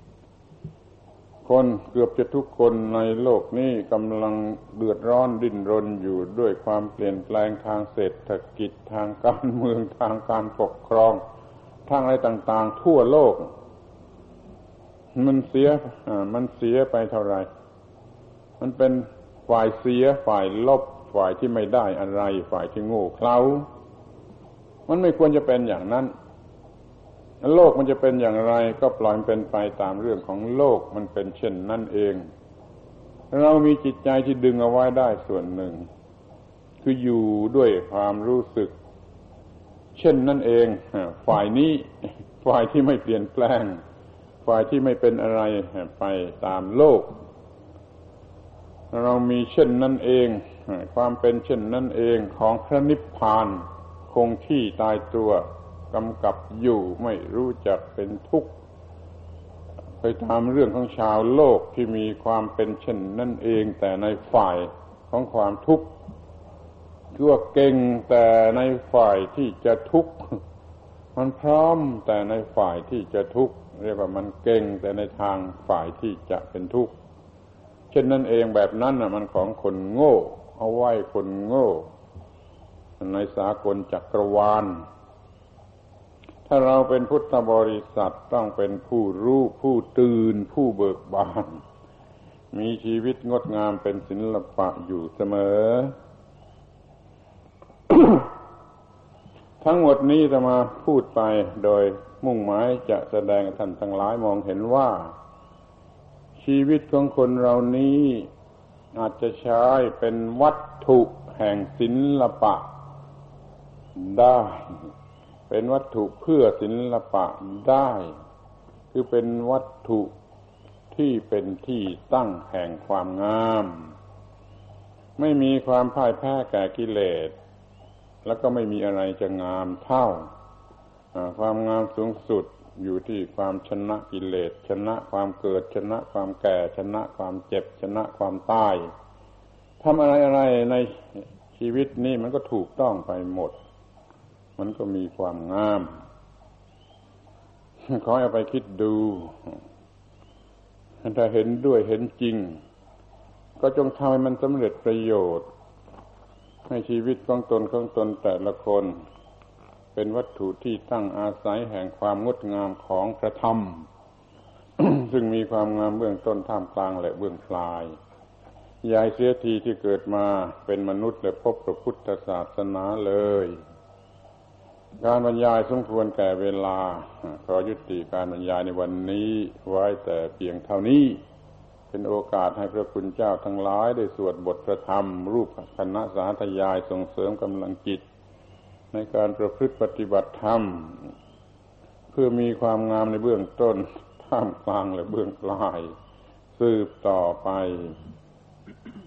คนเกือบจะทุกคนในโลกนี้กำลังเดือดร้อนดิ้นรนอยู่ด้วยความเปลี่ยนแปลงทางเศรษฐกิจทางการเมืองทางการปกครองทางอะไรต่างๆทั่วโลกมันเสียมันเสียไปเท่าไหร่มันเป็นฝ่ายเสียฝ่ายลบฝ่ายที่ไม่ได้อะไรฝ่ายที่โง่เขลามันไม่ควรจะเป็นอย่างนั้นโลกมันจะเป็นอย่างไรก็ปล่อยมันเป็นไปตามเรื่องของโลกมันเป็นเช่นนั้นเองเรามีจิตใจที่ดึงเอาไว้ได้ส่วนหนึ่งคืออยู่ด้วยความรู้สึกเช่นนั้นเองฝ่ายนี้ฝ่ายที่ไม่เปลี่ยนแปลงฝ่ายที่ไม่เป็นอะไรไปตามโลกเรามีเช่นนั้นเองความเป็นเช่นนั้นเองของพระนิพพานคงที่ตายตัวกำกับอยู่ไม่รู้จักเป็นทุกข์ไปตามเรื่องของชาวโลกที่มีความเป็นเช่นนั่นเองแต่ในฝ่ายของความทุกข์ชั่วเก่งแต่ในฝ่ายที่จะทุกข์มันพร้อมแต่ในฝ่ายที่จะทุกข์เรียกว่ามันเก่งแต่ในทางฝ่ายที่จะเป็นทุกข์เช่นนั้นเองแบบนั้นน่ะมันของคนโง่เอาไว้คนโง่ในสากลจักรวาลถ้าเราเป็นพุทธบริษัทต้องเป็นผู้รู้ผู้ตื่นผู้เบิกบานมีชีวิตงดงามเป็นศิลปะอยู่เสมอ ทั้งหมดนี้จะมาพูดไปโดยมุ่งหมายจะแสดงให้ท่านทั้งหลายมองเห็นว่าชีวิตของคนเรานี้อาจจะใช้เป็นวัตถุแห่งศิลปะได้เป็นวัตถุเพื่อศิลปะได้คือเป็นวัตถุที่เป็นที่ตั้งแห่งความงามไม่มีความพ่ายแพ้แก่กิเลสแล้วก็ไม่มีอะไรจะงามเท่าความงามสูงสุดอยู่ที่ความชนะกิเลสชนะความเกิดชนะความแก่ชนะความเจ็บชนะความตายทำอะไรอะไรในชีวิตนี้มันก็ถูกต้องไปหมดมันก็มีความงามขอเอาไปคิดดูถ้าเห็นด้วยเห็นจริงก็จงทำให้มันสำเร็จประโยชน์ให้ชีวิตของตนของตนแต่ละคนเป็นวัตถุที่ตั้งอาศัยแห่งความงดงามของพระธรรม ซึ่งมีความงามเบื้องต้นท่ามกลางและเบื้องปลายอย่าให้เสียทีที่เกิดมาเป็นมนุษย์และพบพระพุทธศาสนาเลยการบรรยายสมควรแก่เวลาขอยุติการบรรยายในวันนี้ไว้แต่เพียงเท่านี้เป็นโอกาสให้พระคุณเจ้าทั้งหลายได้สวดบทพระธรรมรูปคณะสาธยายส่งเสริมกำลังจิตในการประพฤติปฏิบัติธรรมเพื่อมีความงามในเบื้องต้นท่ามกลางและเบื้องปลายสืบต่อไป